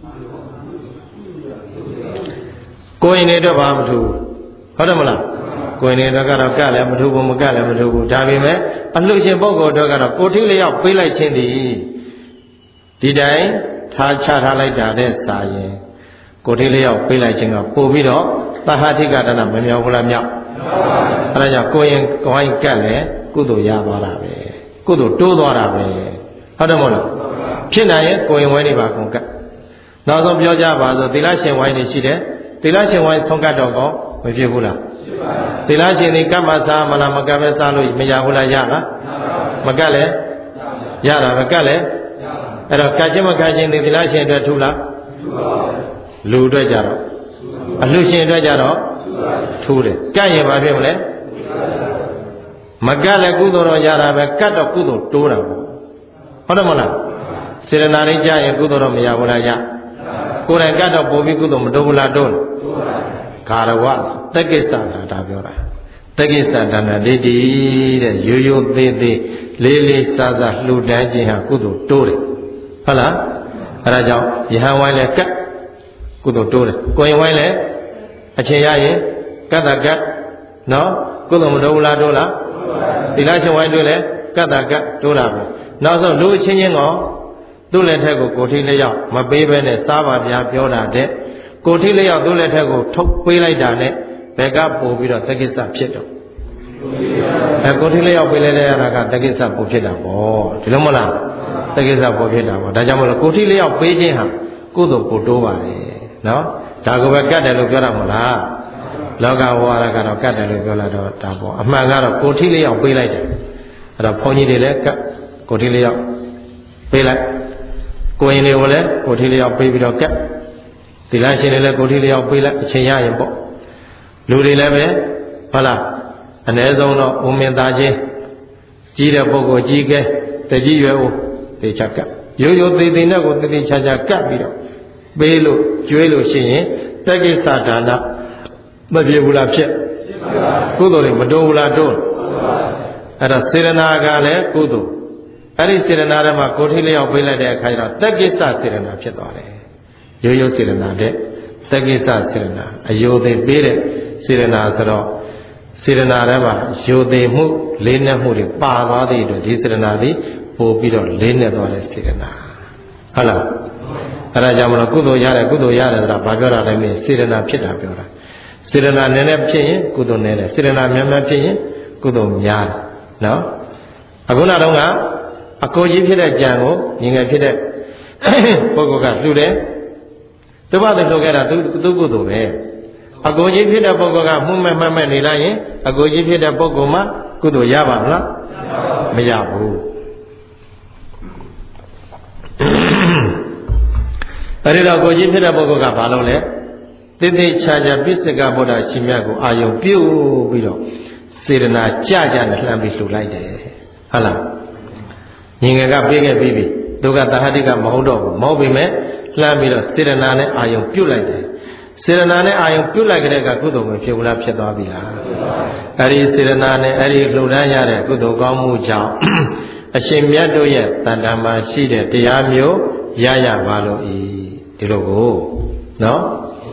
ကိုယ်နေတော့ဘာမထူဟုတ်တယ်မလားကိုယ်နေတော့ကတော့ကတ်လည်းမထူဘူးမကတ်လည်းမထူဘူးဒါပေမဲ့အလှရှင်ပုဂ္ဂိုလ်တော့ကတော့ကိုထိလျောက်ပေးလိုက်ခြင်းဒီဒီတိုင်းထားချထားလိုက်တာတဲ့စာရင်ကိုထိလျောက်ပေးလိုက်ခြင်းကပို့ပြီးတော့သဟဋ္ဌိကတဏမမြောက်ဘူးလားမြောက်အဲဒါကြောင့်ကိုရင်ကိုင်းကတ်လည်းကုသိုလ်ရသွားတာပဲကုသိုလ်တိုးသွားတာပဲဟုတ်တယ်မဟုတ်လားဖြစ်နိုင်ရင်ကိုရင်ဝဲနေပါကုန်ကတ်နောက်ဆုံးပြောကြပါဆိုသီလရှင်ဝိုင်းနေရှိတယ်သီလရှင်ဝိုင်းဆုံးကတ်တော့ကောမဖြစ်ဘူးလားသီလရှင်ဒီကတ်မှစားမလားမကတ်ပဲစားလို့မရဘူးလားရလားမကတ်လဲရတာပဲကတ်လဲအဲ့တော့ကတ်ချင်းမကတ်ချင်းဒီသီလရှင်အတွက်ထူလားလူအတွက်ကြတော့အလှရှင်အတွက်ကြတော့ထူတယ်ကတ်ရင်ဘာဖြစ်မလဲမကတ်လဲကုသိုလ်တော့ရတာပဲကတ်တော့ကုသိုလ်တိုးတာပေါ့ဟုတ်တယ်မဟုတ်လားစေတနာလေးကြရင်ကုသိုလ်တော့မရဘူးလားရကိုယ်တိုင်ကတ်တော့ပို့ပြီးကုသိုလ်မတိုးဘူးလားတိုးတယ်ခါရဝတက္ကိစ္စတာဒါပြောတာတက္ကိစ္စဒါနဒိဋ္ဌိတဲ့ရိုးရိုးသေးသေးလေးလေးစားစားလှူဒန်းခြင်းဟာကုသိုလ်တိုးတယ်ဟုတ်လားအဲ့ဒါကြောင့်ယဟန်ဝိုင်းလဲကတ်ကုသိုလ်တိုးတယ်ကိုရင်ဝိုင်းလဲအချိန်ရရင်ကတ်တာကတ်နော်ကုသိုလ်မတိုးဘူးလားတိုးလားသီလရှင်ဝိုင်းတွေ့လဲကတ်တာကတ်တိုးတာပဲနောက်ဆုံးလူချင်းချင်းကသူ့လက်ထက်ကိုကိုထိလျောက်မပေးဘဲနဲ့စားပါဗျာပြောတာတဲ့ကိုထိလျောက်သူ့လက်ထက်ကိုထုတ်ပေးလိုက်တာနဲ့ဘယ်ကပို့ပြီးတော့တက္ကိစ္စဖြစ်တော့အဲကိုထိလျောက်ပေးလိုက်တဲ့အခါကတက္ကိစ္စပို့ဖြစ်တာပေါ့ဒီလိုမလားတက္ကိစ္စပို့ဖြစ်တာပေါ့ဒါကြောင့်မလို့ကိုထိလျောက်ပေးခြင်းဟာကုသိုလ်ပို့တိုးပါလေနော်ဒါကိုပဲကတ်တယ်လို့ပြောတာမလားလောကဝါဒကတော့ကတ်တယ်လို့ပြောလာတော့ဒါပေါ့အမှန်ကတော့ကိုထိလျောက်ပေးလိုက်တယ်အဲ့တော့ဘုန်းကြီးတွေလည်းကတ်ကိုထိလျောက်ပေးလိုက်ကိုရင်တွေကိုလည်းကိုထိလျောက်ပေးပြီးတော့ကတ်သီလရှင်တွေလည်းကိုထိလျောက်ပေးလိုက်အချိန်ရရင်ပေါ့လူတွေလည်းပဲဟုတ်လားအ ਨੇ ဆုံးတော့ဦးမင်းသားချင်းကြီးတဲ့ပုဂ္ဂိုလ်ကြီးကဲတကြီးရွယ်ဦးသေချာကတ်ရိုးရိုးသေးသေးနဲ့ကိုသေသေးချာချာကတ်ပြီးတော့ပေးလို့ကျွေးလို့ရှိရင်တက္ကိစ္စဒါနမပြေဘူးလားဖြစ်ကုသိုလ်တွေမတိုးဘူးလားတိုးအဲ့တော့စေရနာကလည်းကုသိုလ်အဲ့ဒီစေရနာထဲမှာကိုထိလျောက်ပေးလိုက်တဲ့အခါကျတော့တက္ကိစ္စစေရနာဖြစ်သွားတယ်ရိုးရိုးစေရနာတဲ့တက္ကိစ္စစေရနာအယိုသေးပေးတဲ့စေရနာဆိုတော့စေရနာထဲမှာယိုသေးမှုလေးနက်မှုတွေပါသွားတဲ့အတွက်ဒီစေရနာသည်ပို့ပြီးတော့လေးနက်သွားတဲ့စေရနာဟုတ်လားအဲ့ဒါကြောင့်မလို့ကုသိုလ်ရတယ်ကုသိုလ်ရတယ်ဆိုတာဘာပြောတာလဲမင်းစေရနာဖြစ်တာပြောတာစေရနာနည်းနည်းဖြစ်ရင်ကုသိုလ်နည်းတယ်စေရနာများများဖြစ်ရင်ကုသိုလ်များတယ်နော်အခုနောက်တော့ကအကိုကြီးဖြစ်တဲ့ကြံကိုငငယ်ဖြစ်တဲ့ပုဂ္ဂိုလ်ကလှူတယ်သူ့ဘာသူလှူခဲ့တာသူသူကုသိုလ်ပဲအကိုကြီးဖြစ်တဲ့ပုဂ္ဂိုလ်ကမှုမဲ့မှတ်မဲ့နေလိုက်ရင်အကိုကြီးဖြစ်တဲ့ပုဂ္ဂိုလ်မှကုသိုလ်ရပါမလားမရဘူးအဲဒီတော့ကိုကြီးဖြစ်တဲ့ပုဂ္ဂိုလ်ကဘာလုပ်လဲတိတိချာချာပိစိကဗုဒ္ဓရှင်မြတ်ကိုအာယုံပြုပြီးတော့စေတနာကြကြနဲ့လှမ်းပြီးလှူလိုက်တယ်ဟုတ်လားညီငယ်ကပေးခဲ့ပြီးပြီသူကတဟတိကမဟုတ်တော့ဘူးမဟုတ်ပေမဲ့လှမ်းပြီးတော့စေတနာနဲ့အာယုံပြုလိုက်တယ်စေတနာနဲ့အာယုံပြုလိုက်ကြတဲ့ကကုသိုလ်မဖြစ်ဘူးလားဖြစ်သွားပြီလားအဲဒီစေတနာနဲ့အဲဒီလှူဒန်းရတဲ့ကုသိုလ်ကောင်းမှုကြောင့်အရှင်မြတ်တို့ရဲ့တဏ္ဍာမှာရှိတဲ့တရားမျိုးရရပါလို့ဤဒီလိုကိုနော်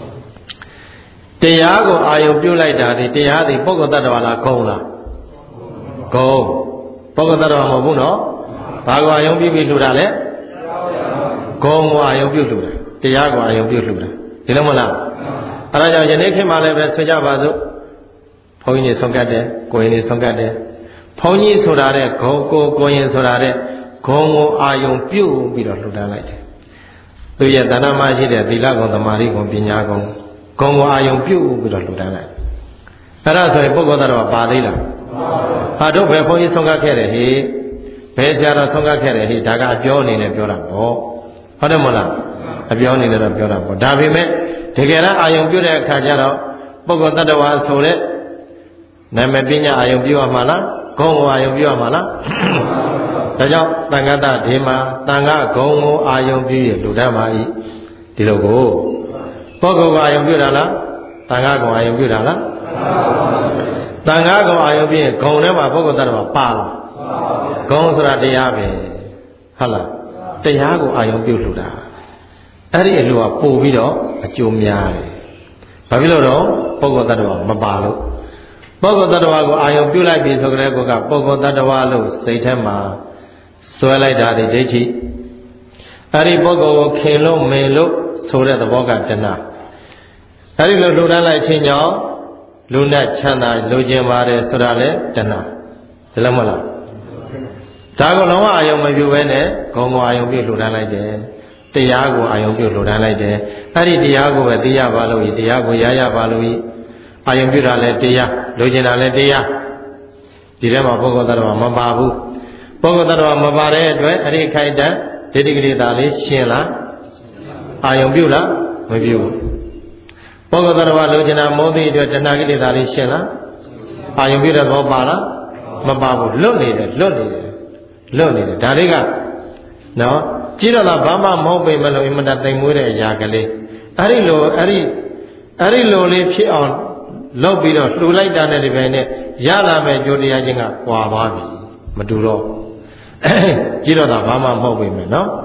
တရားကိုအာယုံပြုလိုက်တာဒီတရားဒီပုဂ္ဂိုလ်တ attva လားဂုံလားဂုံပုဂ္ဂိုလ်တ attva မဟုတ်ဘူးနော်ဘာကိုအာယုံပြုပြီးလှူတာလဲဂုံကိုအာယုံပြုလှူတာတရားကိုအာယုံပြုလှူတာဒီလိုမလားအဲဒါကြောင့်ယနေ့ခေတ်မှာလည်းပဲဆွေးကြပါစို့ဘုန်းကြီးတွေဆုံးကတ်တယ်ကိုရင်တွေဆုံးကတ်တယ်ဘုန်းကြီးဆိုတာတဲ့ဂုံကိုကိုရင်ဆိုတာတဲ့ဂုံကိုအာယုံပြုပြီးတော့လှူဒါန်းလိုက်တယ်သူရဲ့တဏ္ဍာမရှိတဲ့သီလဂုံသမာဓိဂုံပညာဂုံဂုံကိုအာယုံပြုပြီးတော့လှူဒါန်းလိုက်အဲ့ဒါဆိုရင်ပုဂ္ဂိုလ်တော်ပါသေးလားဟာတို့ဘယ်ဘုန်းကြီးဆုံးကတ်ခဲ့တယ်ဟေ့ဘယ်ဆရာတော်ဆုံးကတ်ခဲ့တယ်ဟေ့ဒါကအပြောအနေနဲ့ပြောတာပေါ့ဟုတ်တယ်မလားအပြောအနေနဲ့တော့ပြောတာပေါ့ဒါပေမဲ့တကယ်တော့အာယုံပြုတဲ့အခါကျတော့ပုဂ္ဂိုလ်တ attva ဆိုတဲ့နာမည်ပညာအာယုံပြုရမှာလားဂုံကိုအာယုံပြုရမှာလားဒါကြောင့်တန်ခါတဒေမှာတန်ခါဂုံကိုအာယုံပြုရလူတတ်ပါ၏ဒီလိုကိုပုဂ္ဂိုလ်ကအာယုံပြုတာလားတန်ခါဂုံအာယုံပြုတာလားတန်ခါဂုံအာယုံပြုရင်ဂုံထဲမှာပုဂ္ဂိုလ်တ attva ပါလားဂုံဆိုတာတရားပဲဟုတ်လားတရားကိုအာယုံပြုလှူတာအဲ့ဒီအလိုကပို့ပြီးတော့အကျိုးများတယ်ဘာဖြစ်လို့တော့ပုဂ္ဂိုလ်တ attva မပါလို့ပုဂ္ဂိုလ်တ attva ကိုအာယုံပြုလိုက်ပြီဆိုကြတဲ့ကောကပုဂ္ဂိုလ်တ attva လို့စိတ်ထဲမှာဆွဲလိုက်တာဒီဒိဋ္ဌိအဲ့ဒီပုဂ္ဂိုလ်ကိုခင်လို့မင်လို့ဆိုတဲ့သဘောကတဏှာအဲ့ဒီလိုလှူဒန်းလိုက်ခြင်းကြောင့်လူနဲ့ချမ်းသာလိုချင်ပါတယ်ဆိုတာလေတဏှာဒီလိုမလားဒါကိုလုံးဝအာယုံမပြုဘဲနဲ့ဂုံကိုအာယုံပြုလှူဒန်းလိုက်တယ်တရားကိုအာယုံပြုလှူဒန်းလိုက်တယ်အဲ့ဒီတရားကိုပဲသိရပါလို့ဤတရားကိုရရပါလို့ဤအာယုံပြုတာလဲတရားလိုချင်တာလဲတရားဒီထဲမှာပုဂ္ဂိုလ်တ attva မပါဘူးပုဂ္ဂိုလ်တ attva မပါတဲ့အတွက်အဲ့ဒီခိုက်တန်ဒိဋ္ဌိကိလေသာလေးရှင်းလားအာယုံပြုလားမပြုဘူးပုဂ္ဂိုလ်တ attva လိုချင်တာမောသိအတွက်တဏှာကိလေသာလေးရှင်းလားအာယုံပြုတဲ့သဘောပါလားမပါဘူးလွတ်နေတယ်လွတ်နေတယ်လွတ်နေတယ်ဒါလေးကနော်ကြည့်တော့လားဘာမှမဟုတ်ပေမဲ့လို့အင်မတန်တိမ်မွေးတဲ့အရာကလေးအဲ့ဒီလိုအဲ့ဒီအဲ့ဒီလိုလေးဖြစ်အောင်လုပ်ပြီးတော့လှူလိုက်တာနဲ့ဒီပိုင်းနဲ့ရလာမဲ့ကြိုတရားချင်းကကွာသွားပြီမတူတော့ကြည့်တော့တာဘာမှမဟုတ်ပေမဲ့နော်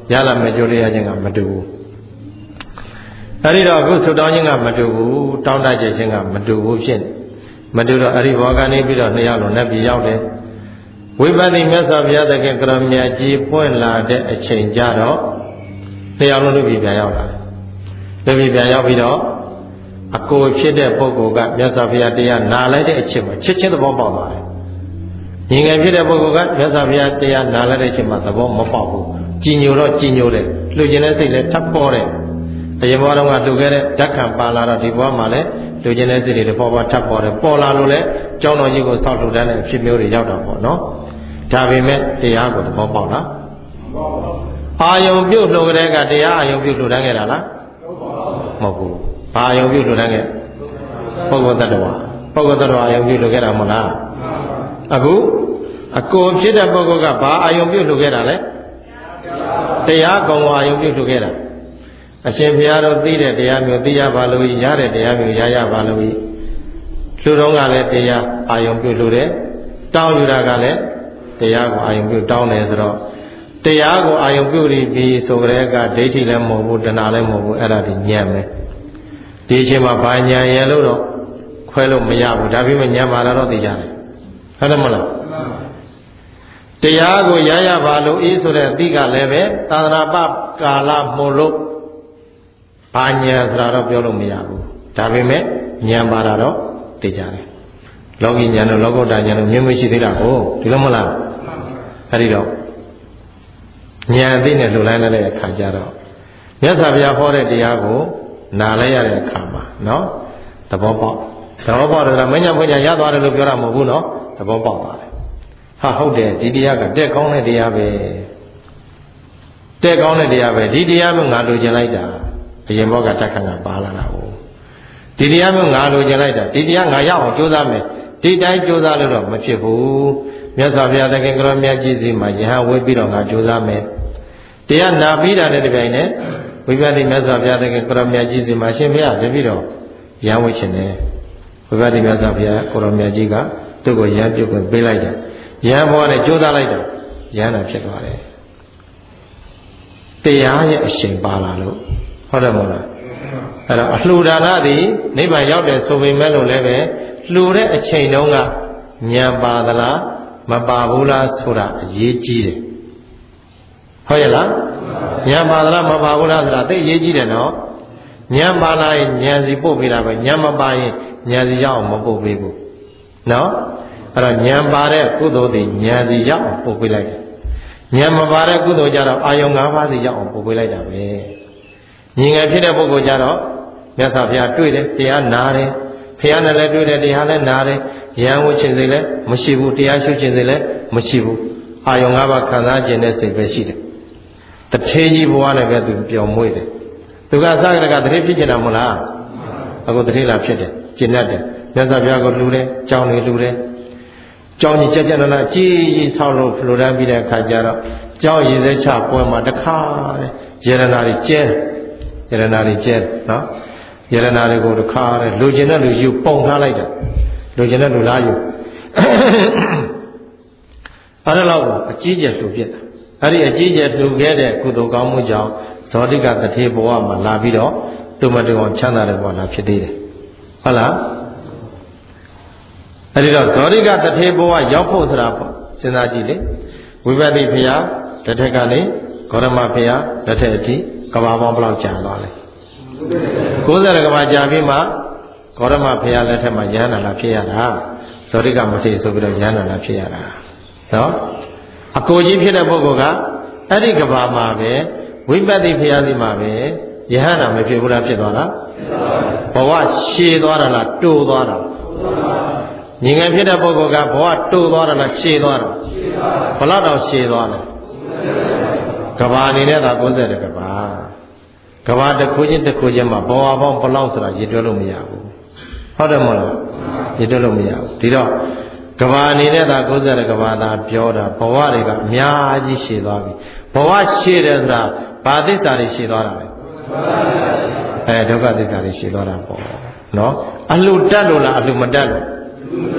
ရလာမဲ့ကြိုးလေးရခြင်းကမတူဘူးအဲ့ဒီတော့အခုဆုတောင်းခြင်းကမတူဘူးတောင်းတချက်ခြင်းကမတူဘူးဖြစ်မတူတော့အဲ့ဒီဘောကနေပြီးတော့နှစ်ယောက်လုံးနဲ့ပြီးရောက်တယ်ဝိပဿနာမြတ်စွာဘုရားသခင်ကရမြတ်ကြီးပွင့်လာတဲ့အချိန်ကြတော့နှစ်ယောက်လုံးလူပြည်ပြန်ရောက်လာတယ်လူပြည်ပြန်ရောက်ပြီးတော့အကိုဖြစ်တဲ့ပုဂ္ဂိုလ်ကမြတ်စွာဘုရားတရားနာလိုက်တဲ့အချိန်မှာချစ်ချင်းသဘောပေါက်သွားတယ်ညီငယ်ဖြစ်တဲ့ပုဂ္ဂိုလ်ကမြတ်စွာဘုရားတရားနာလိုက်တဲ့အချိန်မှာသဘောမပေါက်ဘူးကြည်ညိုတော့ကြည်ညိုတယ်လှူခြင်းတဲ့စိတ်လည်းထပ်ပေါ်တယ်အရင်ဘဝတုန်းကလှူခဲ့တဲ့ဓာတ်ခံပါလာတော့ဒီဘဝမှာလည်းလှူခြင်းတဲ့စိတ်တွေပေါ်ပေါ်ထပ်ပေါ်တယ်ပေါ်လာလို့လည်းကျောင်းတော်ကြီးကိုဆောက်လှူတန်းတဲ့အဖြစ်မျိုးတွေရောက်တော့ပေါ့နော်ဒါပေမဲ့တရားကိုသဘောပေါက်လားအာယုံပြုတ်လှူကြတဲ့ကတရားအာယုံပြုတ်လှူတန်းခဲ့တာလားမဟုတ်ဘူးဘာအာယုံပြုတ်လှူတန်းခဲ့ပုဂ္ဂိုလ်တ attva ပုဂ္ဂိုလ်တ attva အာယုံပြုတ်လှူခဲ့တာမဟုတ်လားအခုအကိုဖြစ်တဲ့ပုဂ္ဂိုလ်ကဘာအာယုံပြုတ်လှူခဲ့တာလဲတရားကောင်အာယုံပြုတ်လှူခဲ့တာအရှင်ဘုရားတို့သိတဲ့တရားမျိုးသိရပါလို့ရတဲ့တရားမျိုးရရပါလို့လူတော်ကလည်းတရားအာယုံပြုတ်လှူတယ်တောင်းယူတာကလည်းတရားကိုအာယုံပြုတ်တောင်းတယ်ဆိုတော့တရားကိုအာယုံပြုတ်ပြီးဆိုကြတဲ့ကဒိဋ္ဌိလည်းမဟုတ်ဘူးတဏှာလည်းမဟုတ်ဘူးအဲ့ဒါဒီဉာဏ်ပဲဒီအချိန်မှာဘာဉာဏ်ရလို့တော့ခွဲလို့မရဘူးဒါပေမဲ့ဉာဏ်ပါတော့သိကြတယ်ဟုတ်တယ်မလားတရားကိုရရပါလို့အေးဆိုတဲ့အသိကလည်းပဲသာသနာပကာလမို့လို့ဘာဉာဏ်ဆိုတာတော့ပြောလို့မရဘူးဒါပေမဲ့ဉာဏ်ပါတော့သိကြတယ်လောကီဉာဏ်တို့လောကုတ္တဉာဏ်တို့မြင်မရှိသေးတာကိုဒီလိုမလားအဲ့ဒီတော့ဉာဏ်အသိနဲ့လှူလိုက်တဲ့အခါကျတော့မြတ်စွာဘုရားဟောတဲ့တရားကိုနားလဲရတဲ့အခါမှာနော်သဘောပေါက်သဘောပေါက်တယ်ကမဉ္ဇဉ်ဖွညာရသွားတယ်လို့ပြောတာမဟုတ်ဘူးနော်သဘောပေါက်ပါတယ်ဟာဟုတ်တယ်ဒီတရားကတက်ကောင်းတဲ့တရားပဲတက်ကောင်းတဲ့တရားပဲဒီတရားမျိုးငါလိုချင်လိုက်တာအရင်ဘောကတက်ခဏပါလာတာကိုဒီတရားမျိုးငါလိုချင်လိုက်တာဒီတရားငါရအောင်ကြိုးစားမယ်ဒီတိုင်းကြိုးစားလို့တော့မဖြစ်ဘူးမြတ်စွာဘုရားသခင်ကရောမြတ်ကြီးစီမှာယဟန်ဝေးပြီးတော့ငါကြိုးစားမယ်တရားနာပြီးတာတဲ့တပြိုင်နက်ဝိပဿနာမြတ်စွာဘုရားသခင်ကရောမြတ်ကြီးစီမှာရှင်ဘုရားတပည့်တော်ရဟန်းဝေးခြင်းတယ်ဝိပဿနာမြတ်စွာဘုရားကိုရောမြတ်ကြီးကသူ့ကိုရဟန်းပြုတ်ခွင့်ပေးလိုက်တယ်ရဟန်းဘဝနဲ့ကြိုးစားလိုက်တော့ရဟန်းတော်ဖြစ်သွားတယ်တရားရဲ့အရှိန်ပါလာလို့ဟုတ်တယ်မဟုတ်လားအဲ့တော့အလှူဒါနသည်နိဗ္ဗာန်ရောက်တယ်ဆိုပေမဲ့လို့လည်းပဲလှူတဲ့အချိန်တုန်းကဉာဏ်ပါသလားမပါဘူးလားဆိုတာအရေးကြီးတယ်ဟုတ်ရဲ့လားဉာဏ်ပါသလားမပါဘူးလားဆိုတာသိအရေးကြီးတယ်နော်ဉာဏ်ပါလာရင်ဉာဏ်စီပို့ပေးတာပဲဉာဏ်မပါရင်ဉာဏ်စီရောက်အောင်မပို့ပေးဘူးနော်အဲ့တော့ဉာဏ်ပါတဲ့ကုသိုလ်တွေဉာဏ်စီရောက်အောင်ပို့ပေးလိုက်တယ်ဉာဏ်မပါတဲ့ကုသိုလ်ကြတော့အာယုံ၅ပါးစီရောက်အောင်ပို့ပေးလိုက်တာပဲဉာဏ်ငယ်ဖြစ်တဲ့ပုဂ္ဂိုလ်ကြတော့မြတ်စွာဘုရားတွေ့တယ်တရားနာတယ်ဘုရားနဲ့လည်းတွေ့တယ်တရားလည်းနာတယ်ဉာဏ်ဝှခြင်းစိတ်လည်းမရှိဘူးတရားရှုခြင်းစိတ်လည်းမရှိဘူးအာယုံ၅ပါးခံစားခြင်းနဲ့စိတ်ပဲရှိတယ်တထေးကြီးဘဝနဲ့ပဲသူပျော်မွေ့တယ်သူကစကားကတထေးဖြစ်နေတာမဟုတ်လားအခုတထေးလာဖြစ်တယ်ကျင့်တတ်တယ်မြတ်စွာဘုရားကိုလှူတယ်ကြောင်းနေလှူတယ်ကြောင်းကြီးကြက်ကြက်နာနာကြီးကြီးဆောက်လို့လှူဒန်းပြီးတဲ့အခါကျတော့ကြောင်းရည်စဲချပွဲမှာတခါတဲ့ယေရနာတွေကျဲယေရနာတွေကျဲနော်ယေရနာတွေကိုတခါတဲ့လူကျင်တဲ့လူယူပုံထားလိုက်တာလူကျင်တဲ့လူလားယူအဲ့ဒါတော့အကြီးကျယ်လှူပြစ်တာအဲ့ဒီအကြီးကျယ်လှူခဲ့တဲ့ကုသိုလ်ကောင်းမှုကြောင့်ဇောတိကတထေဘဝမှာလာပြီးတော့သူမတော်ချမ်းသာတဲ့ဘဝလာဖြစ်သေးတယ်ဟုတ်လားအဲ့ဒီတော့ဇောတိကတထေဘဝရောက်ဖို့ဆိုတာပေါ့စဉ်းစားကြည့်လေဝိပဿနာဘုရားလက်ထက်ကနေဂေါရမဘုရားလက်ထက်အထိကဘာပေါင်းဘယ်လောက်ကြာသွားလဲကိုးဆယ်ကဘာကြာပြီးမှဂေါရမဘုရားလက်ထက်မှာယန္နာလာဖြစ်ရတာဇောတိကမထေရဆိုပြီးတော့ယန္နာလာဖြစ်ရတာနော်အကိုကြီးဖြစ်တဲ့ပုဂ္ဂိုလ်ကအဲ့ဒီကဘာမှာပဲဝိပဿနာဘုရားစီမှာပဲယဟန္တာမဖြစ်ဘူးလားဖြစ်သွားလားဘဝရှည်သွားတာလားတိုးသွားတာညီငယ်ဖြစ်တဲ့ပုဂ္ဂိုလ်ကဘဝတိုးသွားတာလားရှည်သွားတာဘယ်လောက်တော့ရှည်သွားလဲကဘာအနေနဲ့သာကိုးဆယ်ကဘာကဘာတစ်ခုချင်းတစ်ခုချင်းမှာဘဝပေါင်းဘယ်လောက်ဆိုတာရည်တွက်လို့မရဘူးဟုတ်တယ်မဟုတ်လားရည်တွက်လို့မရဘူးဒီတော့ကဘာအနေနဲ့သာကိုးဆယ်ကဘာသာပြောတာဘဝတွေကအများကြီးရှည်သွားပြီဘဝရှည်တယ်ဆိုတာဘာသစ္စာတွေရှည်သွားတာလဲအဲဒုက္ခသစ္စာတွေရှည်သွားတာပေါ့နော်အလှတတ်လို့လားအလှမတတ်လို့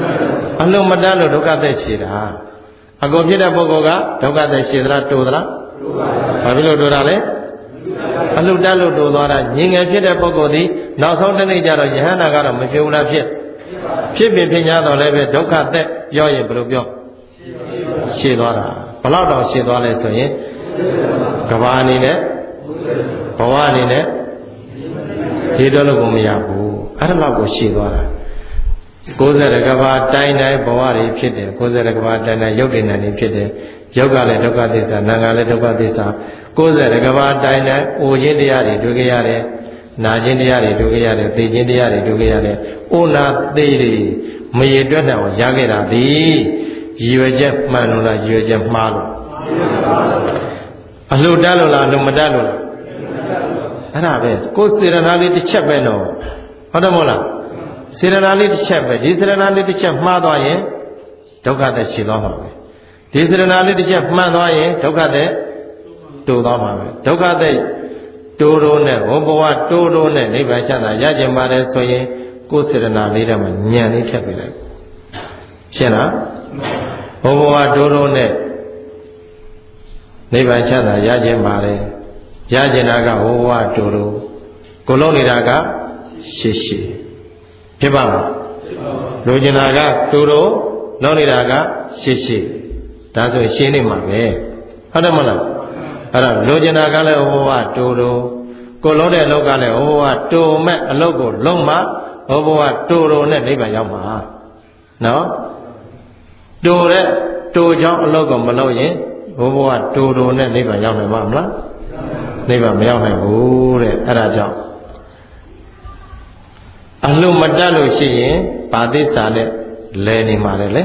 အလှမတတ်လို့ဒုက္ခသက်ရှည်တာအကုန်ဖြစ်တဲ့ပုဂ္ဂိုလ်ကဒုက္ခသက်ရှည်သလားတိုးသလားဘာဖြစ်လို့တို့တာလဲအလှတက်လို့တို့သွားတာငြင်ငယ်ဖြစ်တဲ့ပုဂ္ဂိုလ်ဒီနောက်ဆုံးတစ်နေ့ကျတော့ယဟန္တာကတော့မဖြစ်ဘူးလားဖြစ်ဖြစ်ပင်ဖြစ်냐တော့လည်းပဲဒုက္ခသက်ပြောရင်ဘယ်လိုပြောရှည်သွားတာဘယ်လောက်တော့ရှည်သွားလဲဆိုရင်ကဘာအနေနဲ့ဘဝအနေနဲ့ဒီတော့လို့ကိုမရဘူးအဲ့ဒါတော့ကိုရှည်သွားတာကိုယ်စရကဘာတိုင်းတိုင်းဘဝတွေဖြစ်တယ်ကိုယ်စရကဘာတိုင်းတိုင်းရုပ်တည်နေနေဖြစ်တယ်ရုပ်ကလည်းဒုက္ခသစ္စာနာကလည်းဒုက္ခသစ္စာကိုယ်စရကဘာတိုင်းတိုင်းအိုခြင်းတရားတွေတွေ့ကြရတယ်နာခြင်းတရားတွေတွေ့ကြရတယ်သိခြင်းတရားတွေတွေ့ကြရတယ်အိုနာသိတွေမရတွက်တဲ့ကိုရခဲ့တာဒီရည်ရွယ်ချက်မှန်လို့လားရည်ရွယ်ချက်မှားလို့အလှတတ်လို့လားအလှမတတ်လို့လားအဲ့ဒါပဲကိုယ်စေရနာလေးတစ်ချက်ပဲတော့ဟုတ်တယ်မဟုတ်လားစေရနာလေးတစ်ချက်ပဲဒီစေရနာလေးတစ်ချက်မှားသွားရင်ဒုက္ခသက်ရှိသွားမှာပဲဒီစေရနာလေးတစ်ချက်မှန်သွားရင်ဒုက္ခသက်တိုးသွားမှာပဲဒုက္ခသက်တိုးတိုးနဲ့ဘဝဘဝတိုးတိုးနဲ့နိဗ္ဗာန်ချမ်းသာရကြင်ပါတယ်ဆိုရင်ကိုယ်စေရနာလေးထဲမှာဉာဏ်လေးထည့်ပေးလိုက်ရှင်းလားဘဝဘဝတိုးတိုးနဲ့နိဗ္ဗာန်ချမ်းသာရကြင်ပါတယ်ရကြင်တာကဘဝဘဝတိုးတိုးကိုလုံးနေတာကရှေ့ရှေ့ဖြစ်ပါမလားလိုချင်တာကတိုးတိုးလုံးနေတာကရှေ့ရှေ့ဒါဆိုရှင်းနေမှာပဲဟုတ်တယ်မလားအဲ့ဒါလိုချင်တာကလည်းဘဝဘဝတိုးတိုးကိုလုံးတဲ့အလုပ်ကလည်းဘဝဘဝတိုးမဲ့အလုပ်ကိုလုံးမှဘဝဘဝတိုးတိုးနဲ့နိဗ္ဗာန်ရောက်မှာနော်တိုးတဲ့တိုးကြောင့်အလုပ်ကိုမလုပ်ရင်ဘဝဘဝတိုးတိုးနဲ့နိဗ္ဗာန်ရောက်နိုင်မှာမလားနိဗ္ဗာန်မရောက်နိုင်ဘူးတဲ့အဲ့ဒါကြောင့်အလှမတတ်လို့ရှိရင်ပါတိစ္ဆာနဲ့လဲနေမှာလေ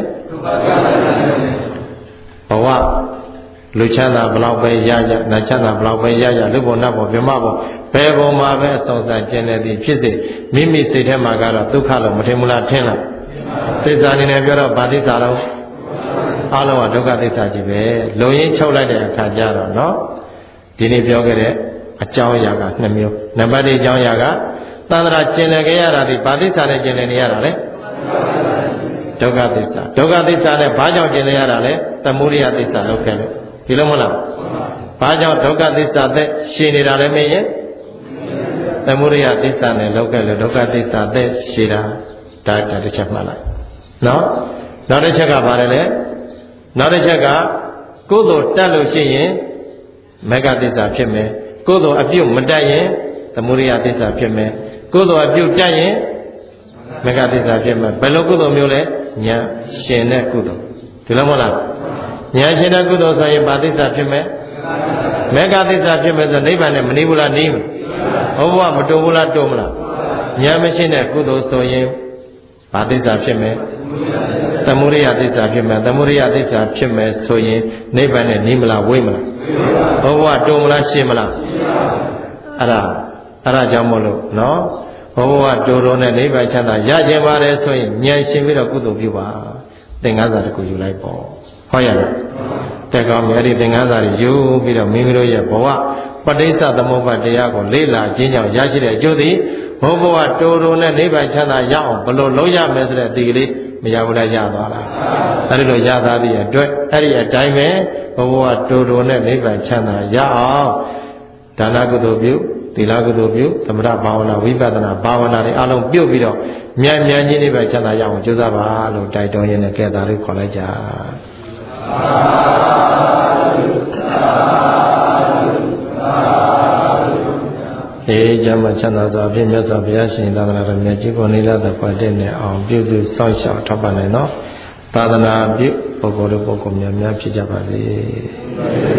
ဘဝလူချမ်းသာဘလောက်ပဲရရနတ်ချမ်းသာဘလောက်ပဲရရလူဘုံနတ်ဘုံမြမဘုံဘယ်ဘုံမှာပဲအဆုံးစံကျင်နေသည်ဖြစ်စေမိမိစိတ်ထဲမှာကတော့ဒုက္ခလို့မထင်ဘူးလားထင်လားသစ္စာအနေနဲ့ပြောတော့ပါတိစ္ဆာတော့အလုံးကဒုက္ခသစ္စာကြီးပဲလုံရင်းချုပ်လိုက်တဲ့အခါကျတော့နော်ဒီနေ့ပြောခဲ့တဲ့အကြောင်းအရာကနှစ်မျိုးနံပါတ်一အကြောင်းအရာကသန္တရာကျင်လည်ကြရတာဒီပါတိစ္ဆာနဲ့ကျင်လည်နေရတာလေဒုက္ခသစ္စာဒုက္ခသစ္စာနဲ့ဘာကြောင့်ကျင်လည်ရတာလဲသမုဒိယသစ္စာလောက်ခဲ့လို့ဒီလိုမဟုတ်လားဘာကြောင့်ဒုက္ခသစ္စာသက်ရှည်နေတာလဲမင်းရဲ့သမုဒိယသစ္စာနဲ့လောက်ခဲ့လို့ဒုက္ခသစ္စာသက်ရှည်တာဒါတစ်ချက်မှတ်လိုက်နော်နောက်တစ်ချက်ကဘာလဲလဲနောက်တစ်ချက်ကကုသိုလ်တက်လို့ရှိရင်မေဃသစ္စာဖြစ်မယ်ကုသိုလ်အပြုတ်မတက်ရင်သမုဒိယသစ္စာဖြစ်မယ်ကုသိုလ်အပြုတ်တက်ရင်မေဃသစ္စာဖြစ်မယ်ဘယ်လိုကုသိုလ်မျိုးလဲညာရှင်တဲ့ကုသိုလ်ဒီလိုမဟုတ်လားညာရှင်တဲ့ကုသိုလ်ဆိုရင်ပါသစ္စာဖြစ်မယ်မေဃသစ္စာဖြစ်မယ်ဆိုနိဗ္ဗာန်နဲ့မနေဘူးလားနေဘူးဘဝမတိုးဘူးလားတိုးမလားညာမရှိတဲ့ကုသိုလ်ဆိုရင်ပါသစ္စာဖြစ်မယ်သမုဒိယသစ္စာဖြစ်မယ်သမုဒိယသစ္စာဖြစ်မယ်ဆိုရင်နိဗ္ဗာန်နဲ့နေမလားဝေးမလားဘဝတိုးမလားရှင်းမလားအဲ့ဒါအဲ့ဒါကြောင့်မို့လို့နော်ဘဝတိုးတိုးနဲ့နိဗ္ဗာန်ချမ်းသာရကြပါတယ်ဆိုရင်ဉာဏ်ရှင်းပြီးတော့ကုသိုလ်ပြုပါသင်္ကန်းစာတစ်ခုယူလိုက်ပေါ့ဟောရလားတက်ကောင်းပြီအဲ့ဒီသင်္ကန်းစာတွေယူပြီးတော့မိမိတို့ရဲ့ဘဝပဋိစ္စသမုပ္ပါတရားကိုလေ့လာခြင်းကြောင့်ရရှိတဲ့အကျိုးသည်ဘဝဘဝတိုးတိုးနဲ့နိဗ္ဗာန်ချမ်းသာရအောင်ဘယ်လိုလုပ်ရမလဲဆိုတဲ့အဒီကလေးမရဘူးလားရသွားလားအဲ့ဒီလိုရသားပြီးအတွက်အဲ့ဒီအတိုင်းပဲဘဝဘဝတိုးတိုးနဲ့နိဗ္ဗာန်ချမ်းသာရအောင်ဒါနကုသိုလ်ပြုသီလကုသိုလ်ပြုသမထဘာဝနာဝိပဿနာဘာဝနာတွေအလုံးပြုတ်ပြီးတော့မြန်မြန်ကြီးနိဗ္ဗာန်ချမ်းသာရအောင်ကြိုးစားပါလို့တိုက်တွန်းရင်းနဲ့ကဲတာလေးခေါ်လိုက်ကြေကျမ်းမှာချမ်းသာစွာဖြင့်မြတ်စွာဘုရားရှင်သာသနာတော်မြတ်ကြီးကိုနိလသပွားတဲ့နဲ့အောင်ပြုစုစောင့်ရှောက်ထောက်ပံ့နိုင်သောသာသနာပြုပုဂ္ဂိုလ်တို့ပုဂ္ဂိုလ်များများဖြစ်ကြပါစေ